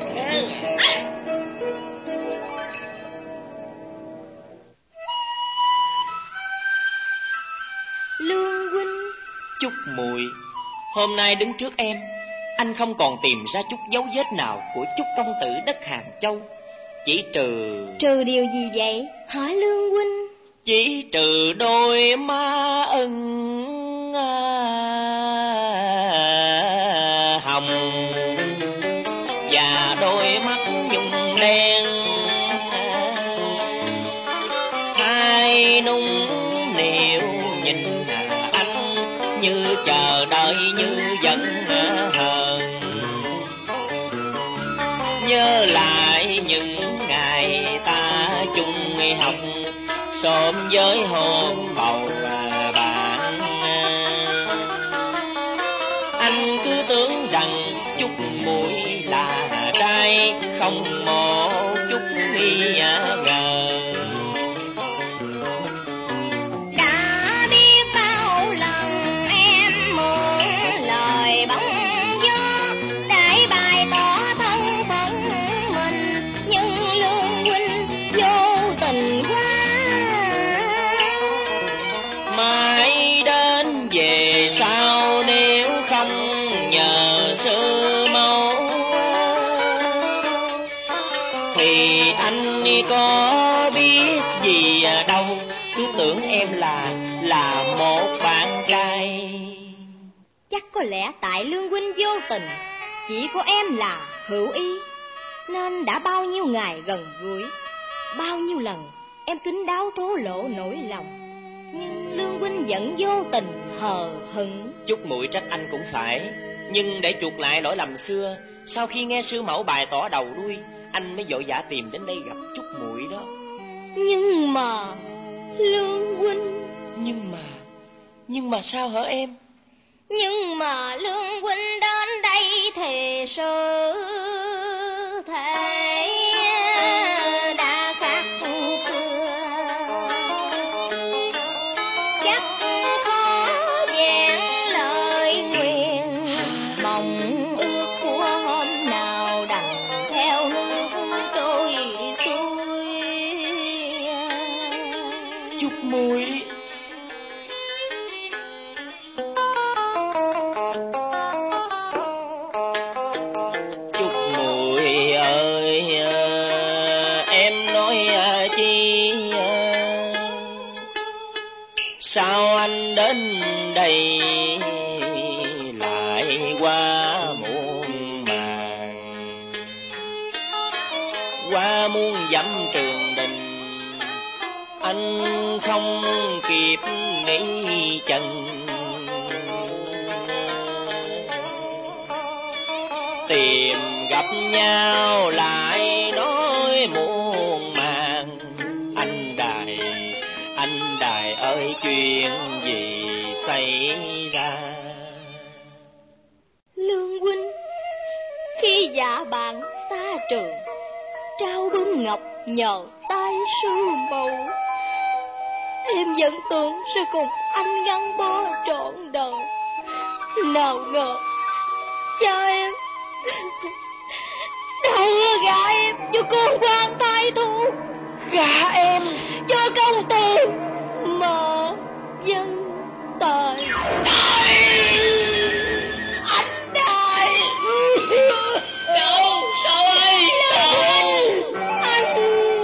Lương huynh. Trúc muội, hôm nay đứng trước em, anh không còn tìm ra chút dấu vết nào của Trúc công tử đất Hàng Châu. Chỉ Trừ điều gì vậy? Hả Lương huynh? Chỉ trừ đôi má ửng hồng và đôi mắt nhung đen, hai nung niệu nhìn anh như chờ đợi như giận hờn. Nhớ lại những ngày ta chung học xóm với hôn bầu bạn, anh cứ tưởng rằng Trúc muội là trai, không một chút nghi ngờ. Đã biết bao lần em mượn lời bóng gió để bày tỏ thân phận mình, nhưng Lương huynh vô tình quá. Mãi đến về sau nếu không nhờ sư mẫu, thì anh có biết gì đâu, cứ tưởng em là một bạn trai. Chắc có lẽ tại Lương huynh vô tình, chỉ có em là hữu ý, nên đã bao nhiêu ngày gần gũi, bao nhiêu lần em kín đáo thổ lộ nỗi lòng, nhưng Lương huynh vẫn vô tình hờ hững. Chúc muội trách anh cũng phải, nhưng để chuộc lại lỗi lầm xưa, sau khi nghe sư mẫu bày tỏ đầu đuôi, anh mới vội vã tìm đến đây gặp Chúc muội đó. Nhưng mà Lương huynh... Nhưng mà sao hả em? Nhưng mà Lương huynh đến đây thì sự thể đã khác xưa, chắc khó vẹn lời nguyện, mong ước của hôm nào đành theo nước trôi xuôi. Chúc muội sao anh đến đây lại qua muôn màng, qua muôn dặm trường đình, anh không kịp nghĩ chân, tìm gặp nhau lại nói muôn màng. Anh đài ơi, chuyện gì xảy ra? Lương huynh khi dạ bạn xa trường, trao bướm ngọc nhờ tay sư mẫu, em vẫn tưởng sẽ cùng anh gắn bó trọn đời. Nào ngờ cha em đã gả em cho con quan thái thú, gả em cho công tiền mà dân tài. Anh Đại đâu rồi anh.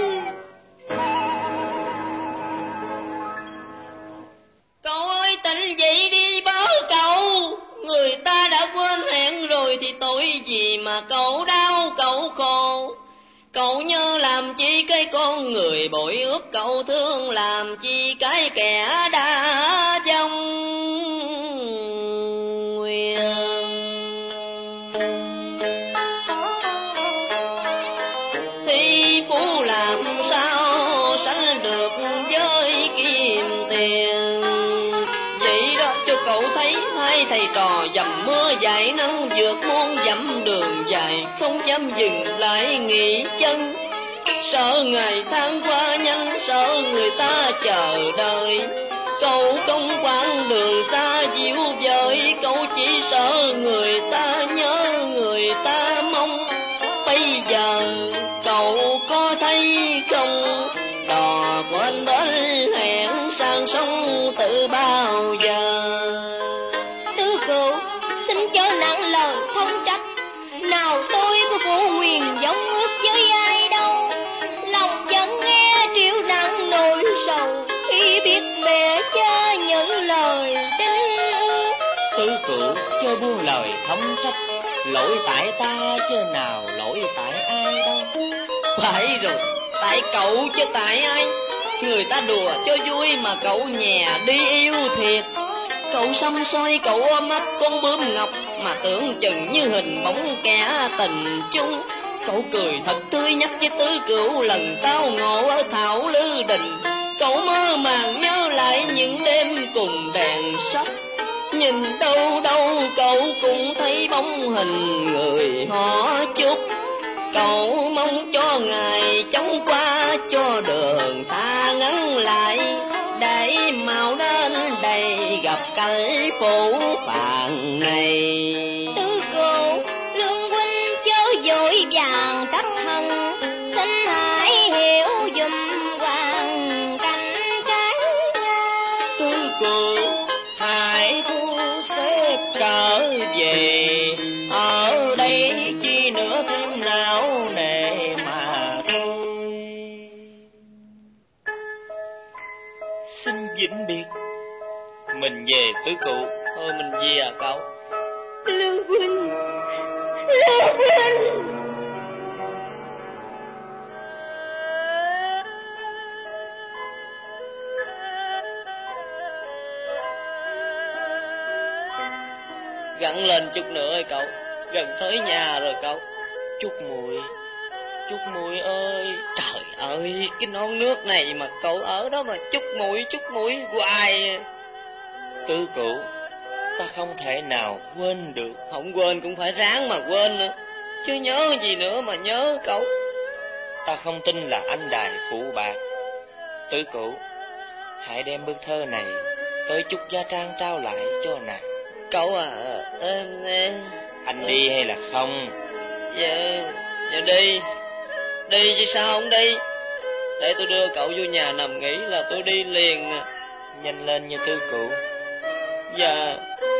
Cậu ơi, tỉnh dậy đi báo cậu, người ta đã quên hẹn rồi thì tội gì mà cậu đau cậu khổ. Cậu nhớ làm chi cái con người bội ước, cậu thương làm chi cái kẻ đã dông nguyện. Thì phú làm sao sánh được với kim tiền. Vậy đó cho cậu thấy hai thầy trò dầm mưa dãi nắng, vượt muôn dặm đường dài, không dám dừng lại nghỉ chân. Sợ ngày tháng qua nhanh, sợ người ta chờ đợi. Cậu không quãng đường xa dịu vời, cậu chỉ sợ người ta nhớ, người ta mong. Bây giờ cậu có thấy không, đò của anh đến hẹn sang sông từ bao giờ. Tứ cửu xin chớ nặng lời thông trách, nào tôi có phụ nguyền giống ước với ai đâu. Lòng vẫn nghe triệu nặng nỗi sầu, khi biết mẹ cha những lời đinh. Tứ cửu chớ buông lời thống trách, lỗi tại ta chứ nào lỗi tại ai đâu. Phải rồi, tại cậu chứ tại ai. Người ta đùa cho vui mà cậu nhè đi yêu thiệt. Cậu xăm soi, cậu ôm ấp con bướm ngọc, mà tưởng chừng như hình bóng kẻ tình chung. Cậu cười thật tươi nhắc với tứ cửu lần tao ngộ ở Thảo Lư Đình. Cậu mơ màng nhớ lại những đêm cùng đèn sách, nhìn đâu đâu cậu cũng thấy bóng hình người họ Chúc. Cậu mong cho ngày chóng qua, cho đường xa ngắn lại, để mau đến đây gặp cảnh phủ phàng này. Tứ cửu Lương huynh chớ vội vàng trách thân, xin hãy hiểu dùm hoàn cảnh trái ngang. Tứ cửu hãy thu xếp trở về, ở đây chi nữa thêm não nề mà thôi. vĩnh biệt. Mình về tứ cụ. Thôi mình về à cậu. Lương huynh, Lương huynh. Gắng lên chút nữa ơi cậu, gần tới nhà rồi cậu. Trúc muội ơi. Trời ơi, cái non nước này mà cậu ở đó mà chúc muội hoài. Tứ cụ, ta không thể nào quên được. Không quên cũng phải ráng mà quên nữa, chứ nhớ gì nữa mà nhớ cậu. Ta không tin là anh đài phụ bạc. Tứ cụ, hãy đem bức thơ này tới Trúc Gia Trang trao lại cho nàng. Cậu à, anh đi hay là không? Dạ đi chứ sao không đi. Để tôi đưa cậu vô nhà nằm nghỉ là tôi đi liền. Nhanh lên nha tứ cụ. Dạ.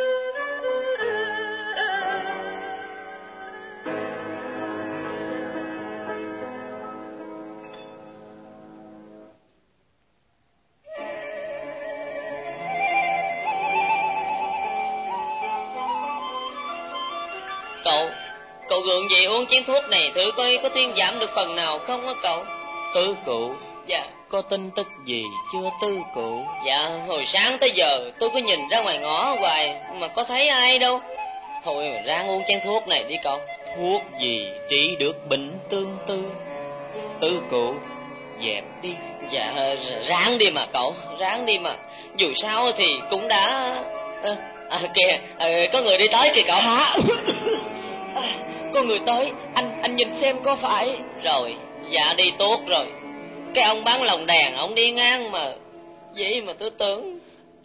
Cậu gượng dậy uống chén thuốc này thử coi có thuyên giảm được phần nào không á cậu. Tứ cụ. Dạ. Có tin tức gì chưa tứ cụ? Dạ, hồi sáng tới giờ tôi cứ nhìn ra ngoài ngõ hoài mà có thấy ai đâu. Thôi ráng uống chén thuốc này đi cậu. Thuốc gì trị được bệnh tương tư? Tứ cụ, dẹp đi. Dạ, ráng đi mà cậu, ráng đi mà. Dù sao thì cũng đã... kìa, có người đi tới kìa cậu. Hả? Có người tới, anh nhìn xem có phải. Rồi, dạ đi tốt rồi. Cái ông bán lồng đèn, ông đi ngang mà. Vậy mà tôi tưởng...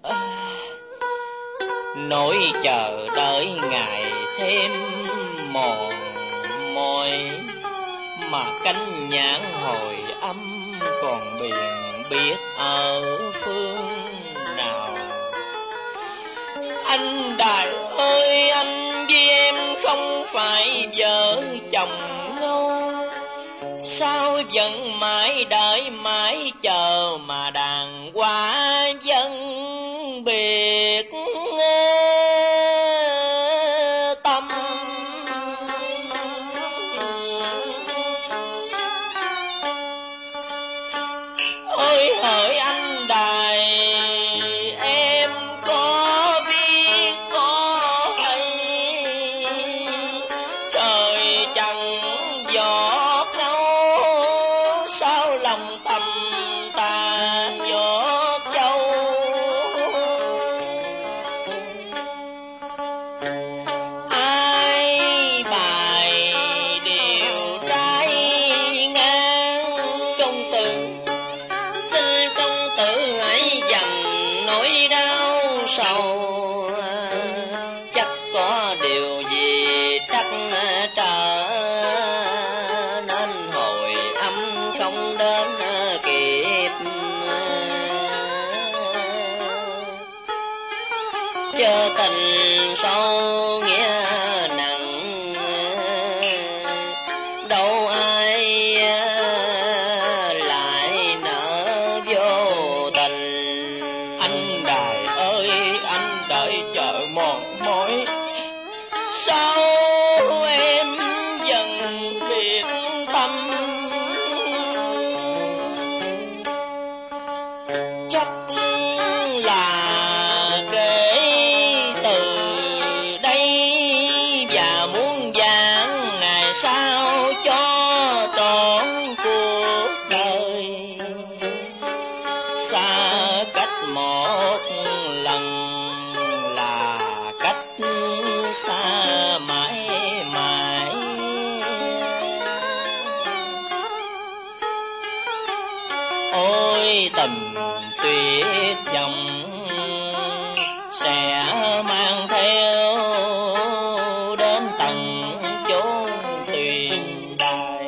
Nỗi chờ đợi ngày thêm mòn mỏi, mà cánh nhãn hồi âm còn biển biết ở phương nào. Anh Đài ơi, anh với em không phải vợ chồng đâu. Sao vẫn mãi đợi mãi chờ mà đàn hoa dân biệt tâm. Ôi hỡi anh Đài, em có biết có hay trời chẳng giọt đâu, sao lòng thầm ta giọt châu. Ai bài điều trái ngang công tử, xin công tử hãy dằn nỗi đau sầu. Chắc có điều gì trắc trở nên hồi âm không đến kịp. Chớ tình sâu nghĩa nặng, đâu ai lại nỡ vô tình. Anh Đài ơi, anh đợi chờ mòn mỏi, sao em dần biệt tâm. Chắc là kể từ đây và muốn giảng ngày sau cho trọn cuộc đời. Xa cách một lần là cách xa mãi mãi. Ôi tình tuyệt vọng sẽ mang theo đến tận chốn tuyền đài.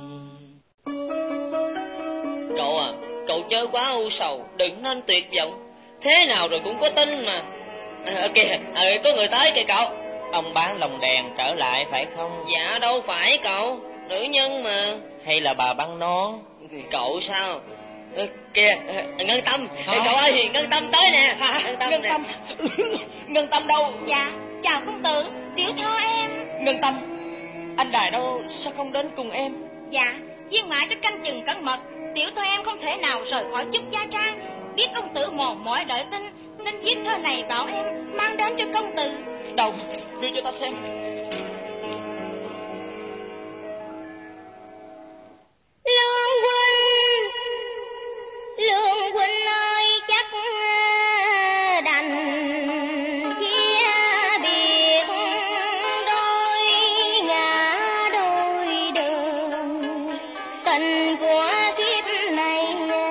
Cậu à, cậu chớ quá u sầu, đừng nên tuyệt vọng. Thế nào rồi cũng có tin mà. Kìa, có người tới kìa cậu. Ông bán lồng đèn trở lại phải không? Dạ đâu phải cậu, nữ nhân mà. Hay là bà bán nón? Cậu sao? Kìa, Ngân Tâm, cậu ơi, Ngân Tâm tới nè. Ngân Tâm, Ngân Tâm đâu? Dạ, chào công tử, tiểu thơ em. Ngân Tâm, anh Đài đâu, sao không đến cùng em? Dạ, viên ngoại cho canh chừng cẩn mật, tiểu thơ em không thể nào rời khỏi chức gia trang. Biết công tử mòn mỏi đợi tin, nên viết thơ này bảo em mang đến cho công tử. Đâu, đưa cho ta xem. Lương huynh ơi, chắc đành chia biệt đôi ngã đôi đường. Tình của kiếp này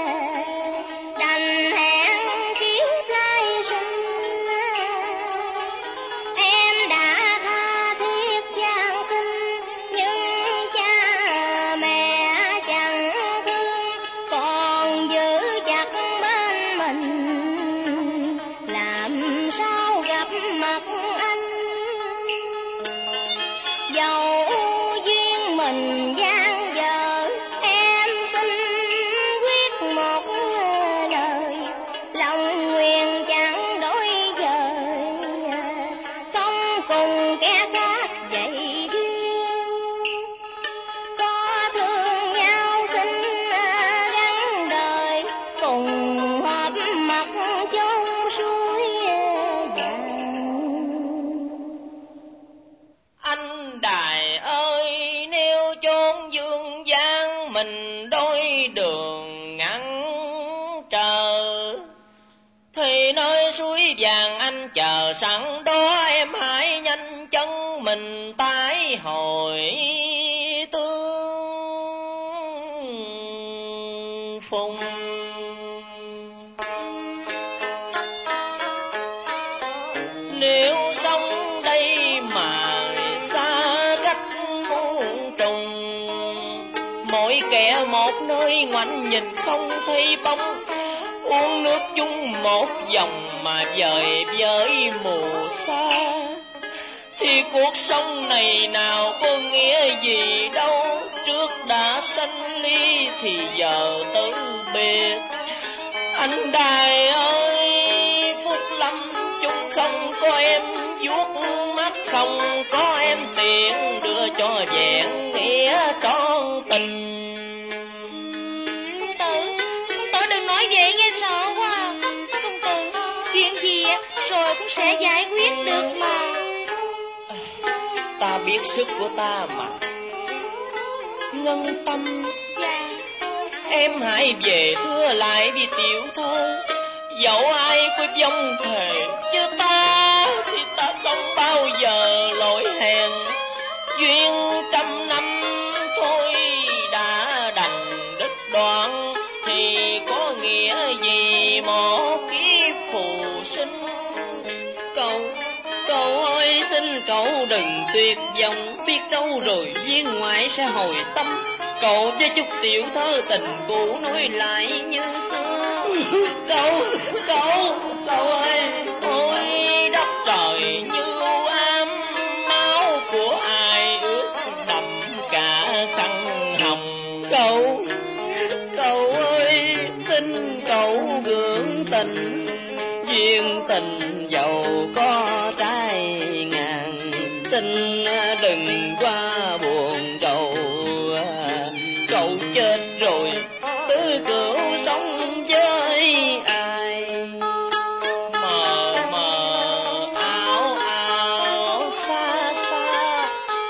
đành hẹn kiếp lai sinh. Em đã tha thiết chan kinh, nhưng cha mẹ chẳng thương, còn giữ chặt bên mình, làm sao gặp mặt anh. Dẫu duyên mình gian dở, em xin quyết một lời, lòng nguyện chẳng đổi dời, không cùng kẻ khác vậy duyên. Có thương nhau xin gắn đời, cùng hợp mặt chung suối vàng. Anh Đài ơi, nếu chốn dương gian mình đôi đường ngăn trở, thì nơi suối vàng anh chờ sẵn đó, em hãy nhanh chân mình tái hồi tương phùng. Nếu sống đây mà xa cách muôn trùng, mỗi kẻ một nơi ngoảnh nhìn không thấy bóng, uống nước chung một dòng mà vời với mù xa, thì cuộc sống này nào có nghĩa gì đâu. Trước đã sanh ly thì giờ tử biệt. Anh Đài ơi, phúc lâm chung không có em vuốt mắt, không có em tiện đưa cho vẹn nghĩa trọn tình. Công tử đừng nói vậy nghe, sợ quá. Công tử, chuyện gì rồi cũng sẽ giải quyết được mà. Ta biết sức của ta mà. Ngân Tâm, Dạ. em hãy về thưa lại đi tiểu thơ. Dẫu ai có vong thề, chứ ta thì ta không bao giờ lỗi hẹn. Duyên trăm năm thôi đã đành đứt đoạn, thì có nghĩa gì một kiếp phù sinh. Cậu ơi, xin cậu đừng tuyệt vọng, biết đâu rồi duyên ngoại sẽ hồi tâm. Cậu với chút tiểu thơ tình cũ nói lại như xưa. Cậu ơi, Ôi đất trời như ám, máu của ai ướt đậm cả khăn hồng. Cậu ơi, xin cậu gượng tình, duyên tình dầu có trái ngàn, xin đừng qua buồn rầu. Cậu chết rồi tứ cửu sống với ai? Mờ ảo ảo xa xa,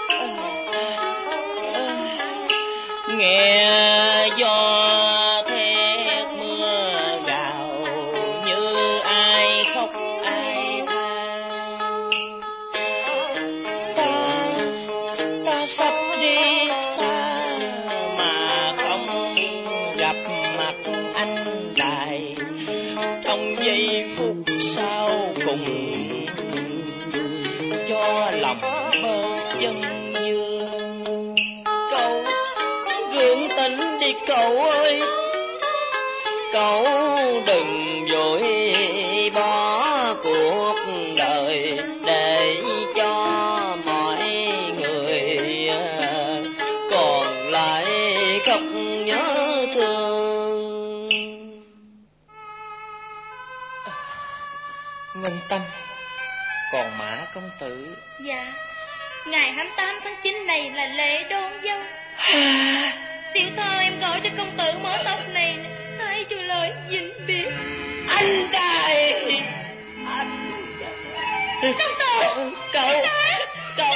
nghe gió thét mưa gào, như ai khóc ai than. Ta sắp đi xa mà không gặp mặt anh Đài, trong giây phút sau cùng cho lòng bớt dân dương. Cậu gượng tỉnh đi cậu ơi, cậu đừng vội bỏ cuộc đời, để cho mọi người còn lại khóc nhớ thương. Ngân Tâm, còn Mã công tử. Dạ, ngày 28 tháng 9 này là lễ đón dâu. Tiểu Thơ em gọi cho công tử mớ tóc này hai chữ lời vĩnh biệt. Anh trai, Công tử, cậu ơi, cậu.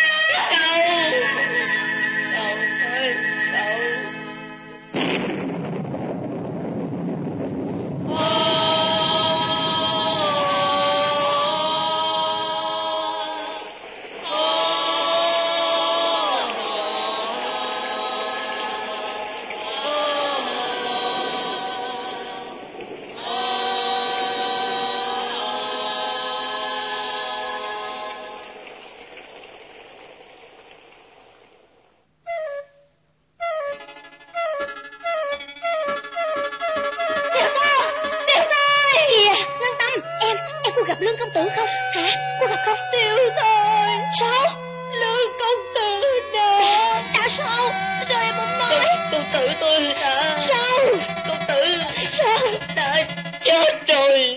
Gặp Lương công tử không? Hả? Cô gặp không? Tiểu Thôi. Sao? Lương công tử đã sao? Sao em không nói? Công tử tôi đã... Sao? Công tử... Sao? Đã chết rồi.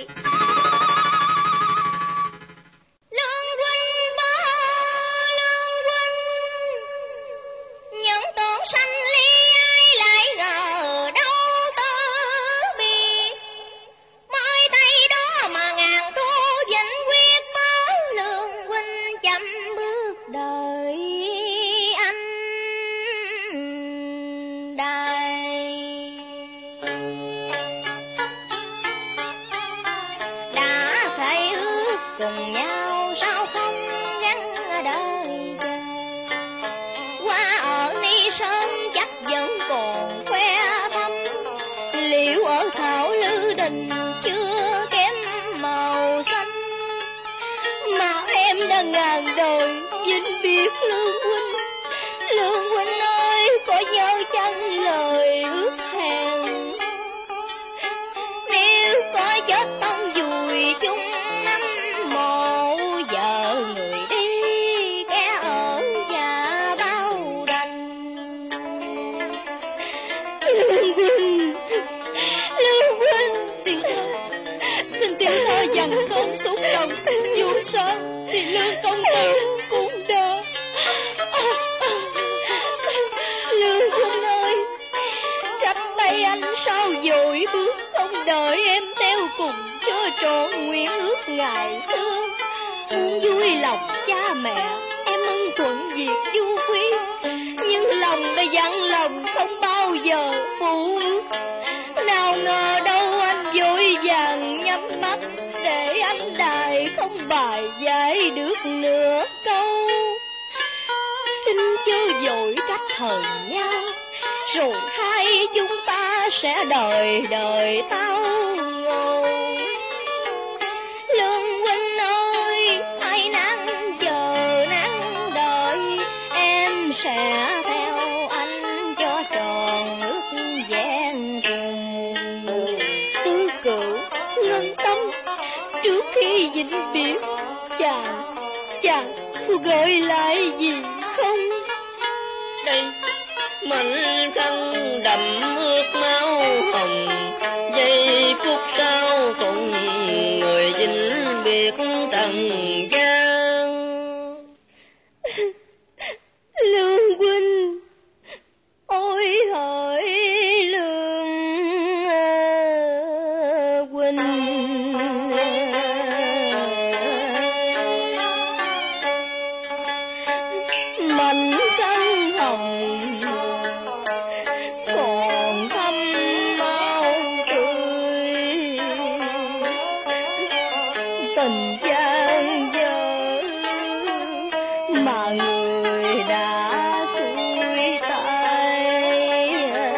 Lương huynh ba, Lương huynh, những tưởng sanh ly ai lại ngờ đâu tơ biệt, mới thấy đó mà ngàn thu vĩnh quyết báo. Lương huynh chậm bước đời anh đây, đã thề ước cùng nhau sao không gắn đời chờ, qua ở Ni Sơn chắc vẫn còn khoe thăm, liệu ở Thảo Lư Đình chưa kém màu xanh, mà em đã ngàn đời vĩnh biệt Lương huynh. Lương huynh ơi, có nhớ chăng lời ước hẹn, nếu có chết tông vùi chung năm mộ, vợ người đi kẻ ở nhà bao đành. Lương huynh, Lương huynh, Tiểu Thơ, xin Tiểu Thơ dành con xúc động, dù sao thì Lương công tử cũng đã. Lương huynh ơi, trách tay anh sao vội bước không đợi em theo cùng cho trọn nguyện ước ngày xưa. Muốn vui lòng cha mẹ, em ưng thuận việc du quý, nhưng lòng đã dặn lòng không bao giờ phụ ước. Nào ngờ đâu anh vội vàng nhắm mắt, để anh đài không bài giải được nửa câu. Xin chớ vội trách thời nhau, rồi hai chúng ta sẽ đời đời tao ngộ. Lương huynh ơi, hãy nắng chờ nắng đợi, em sẽ theo anh cho tròn ước vẹn cùng. Tư Cửu, Ngân Tâm, trước khi vĩnh biệt, chàng gọi lại gì không? Đây, mảnh khăn đậm ướt máu hồng, giây phút sau cùng người vĩnh biệt trần gian. Lương huynh, ôi hỡi Lương huynh, mảnh khăn hồng còn thắm máu tươi, tình gian dở mà người đã xuôi tay.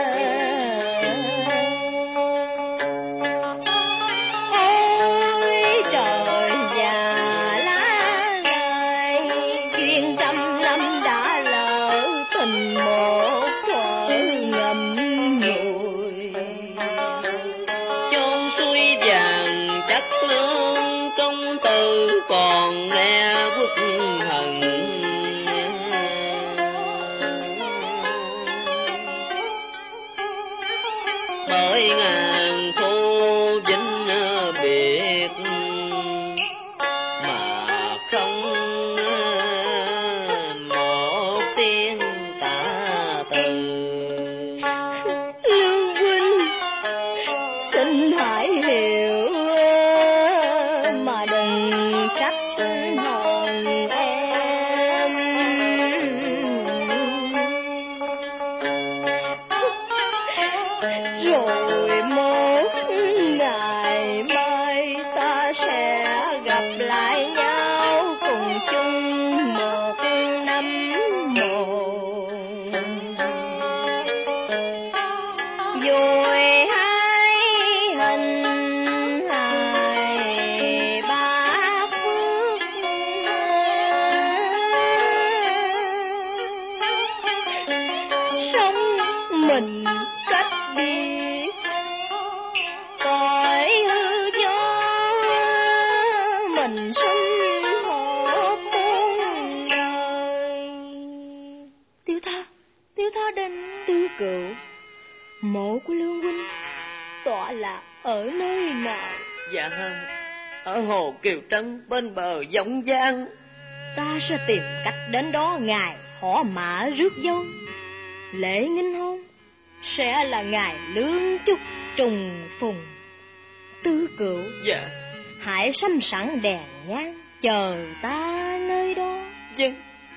Ôi trời già lá ngài, chuyện trăm năm đã lỡ, tình một thuở ngậm ngùi. Chôn suối vàng chắc Lương công tử còn nghe quốc hận. Bởi ngàn thu vĩnh biệt, Rồi hai hình hài ba phước, sống mình cách biệt cõi hư vô, mình sinh hộp muôn đời. Tiêu Tha Đình, Tư Cựu, mộ của Lương huynh tọa lạc ở nơi nào? Dạ, ở hồ Kiều Trân bên bờ Dõng Giang. Ta sẽ tìm cách đến đó ngày họ mã rước dâu. Lễ nghinh hôn sẽ là ngày lương chúc trùng phùng. Tư Cựu, dạ, hãy sắm sẵn đèn nhang chờ ta nơi đó. Vâng.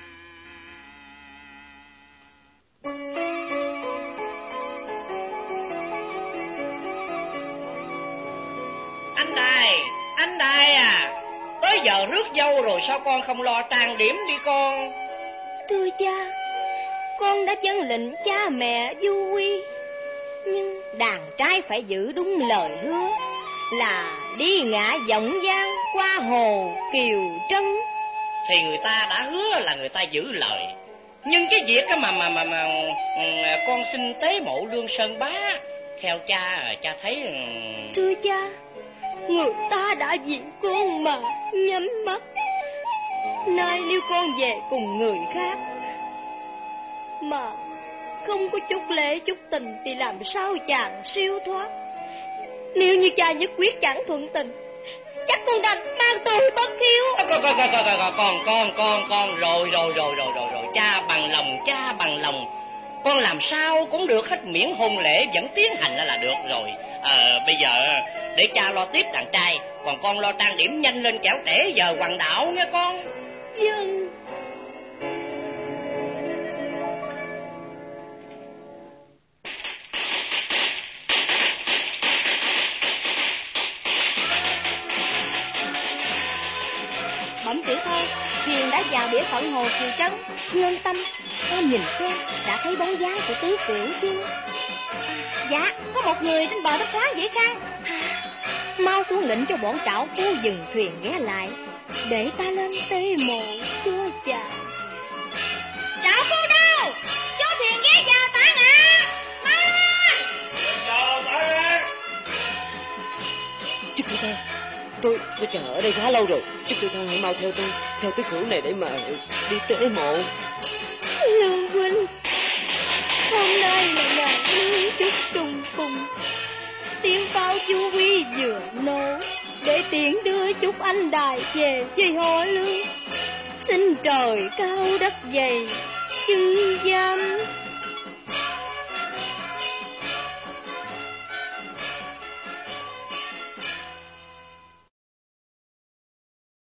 Anh Đài à, tới giờ rước dâu rồi sao con không lo trang điểm đi con? Thưa cha, con đã vâng lệnh cha mẹ du quy, nhưng đàn trai phải giữ đúng lời hứa là đi ngã Dõng Giang qua hồ Kiều Trân. Thì người ta đã hứa là người ta giữ lời, nhưng cái việc mà con xin tế mộ Lương Sơn Bá, theo cha thấy... Thưa cha, người ta đã vì con mà nhắm mắt. Nay nếu con về cùng người khác mà không có chút lễ chút tình thì làm sao chàng siêu thoát? Nếu như cha nhất quyết chẳng thuận tình, chắc con đành mang tôi bất hiếu. Con rồi, cha bằng lòng. Con làm sao cũng được hết, miễn hôn lễ vẫn tiến hành là được rồi. Bây giờ để cha lo tiếp đàn trai, còn con lo trang điểm nhanh lên kẻo trễ giờ hoàng đạo nghe con. Vâng. Bẩm tiểu thơ, thuyền đã vào địa phận hồ Kiều Trân. Ngân Tâm, con nhìn xem đã thấy bóng dáng của Tứ Cựu chưa? Dạ, có một người trên bờ đất khoáng dễ khăn. Mau xuống lệnh cho bọn trảo phu dừng thuyền ghé lại, để ta lên tế mộ chúa cha. Trảo phu đâu? Cho thuyền ghé vào ta ạ. Mau lên. Vào ta. Chúc tiểu thơ, tôi chờ ở đây khá lâu rồi. Chúc tiểu thơ hãy mau theo tôi, theo Tứ Cựu này để mà đi tế mộ. Lương huynh, hôm nay là ngày lương chúc trùng phùng. Tiếng pháo chú quy vừa nổ, để tiễn đưa chúc anh Đài về với họ Lương. Xin trời cao đất dày chưng giam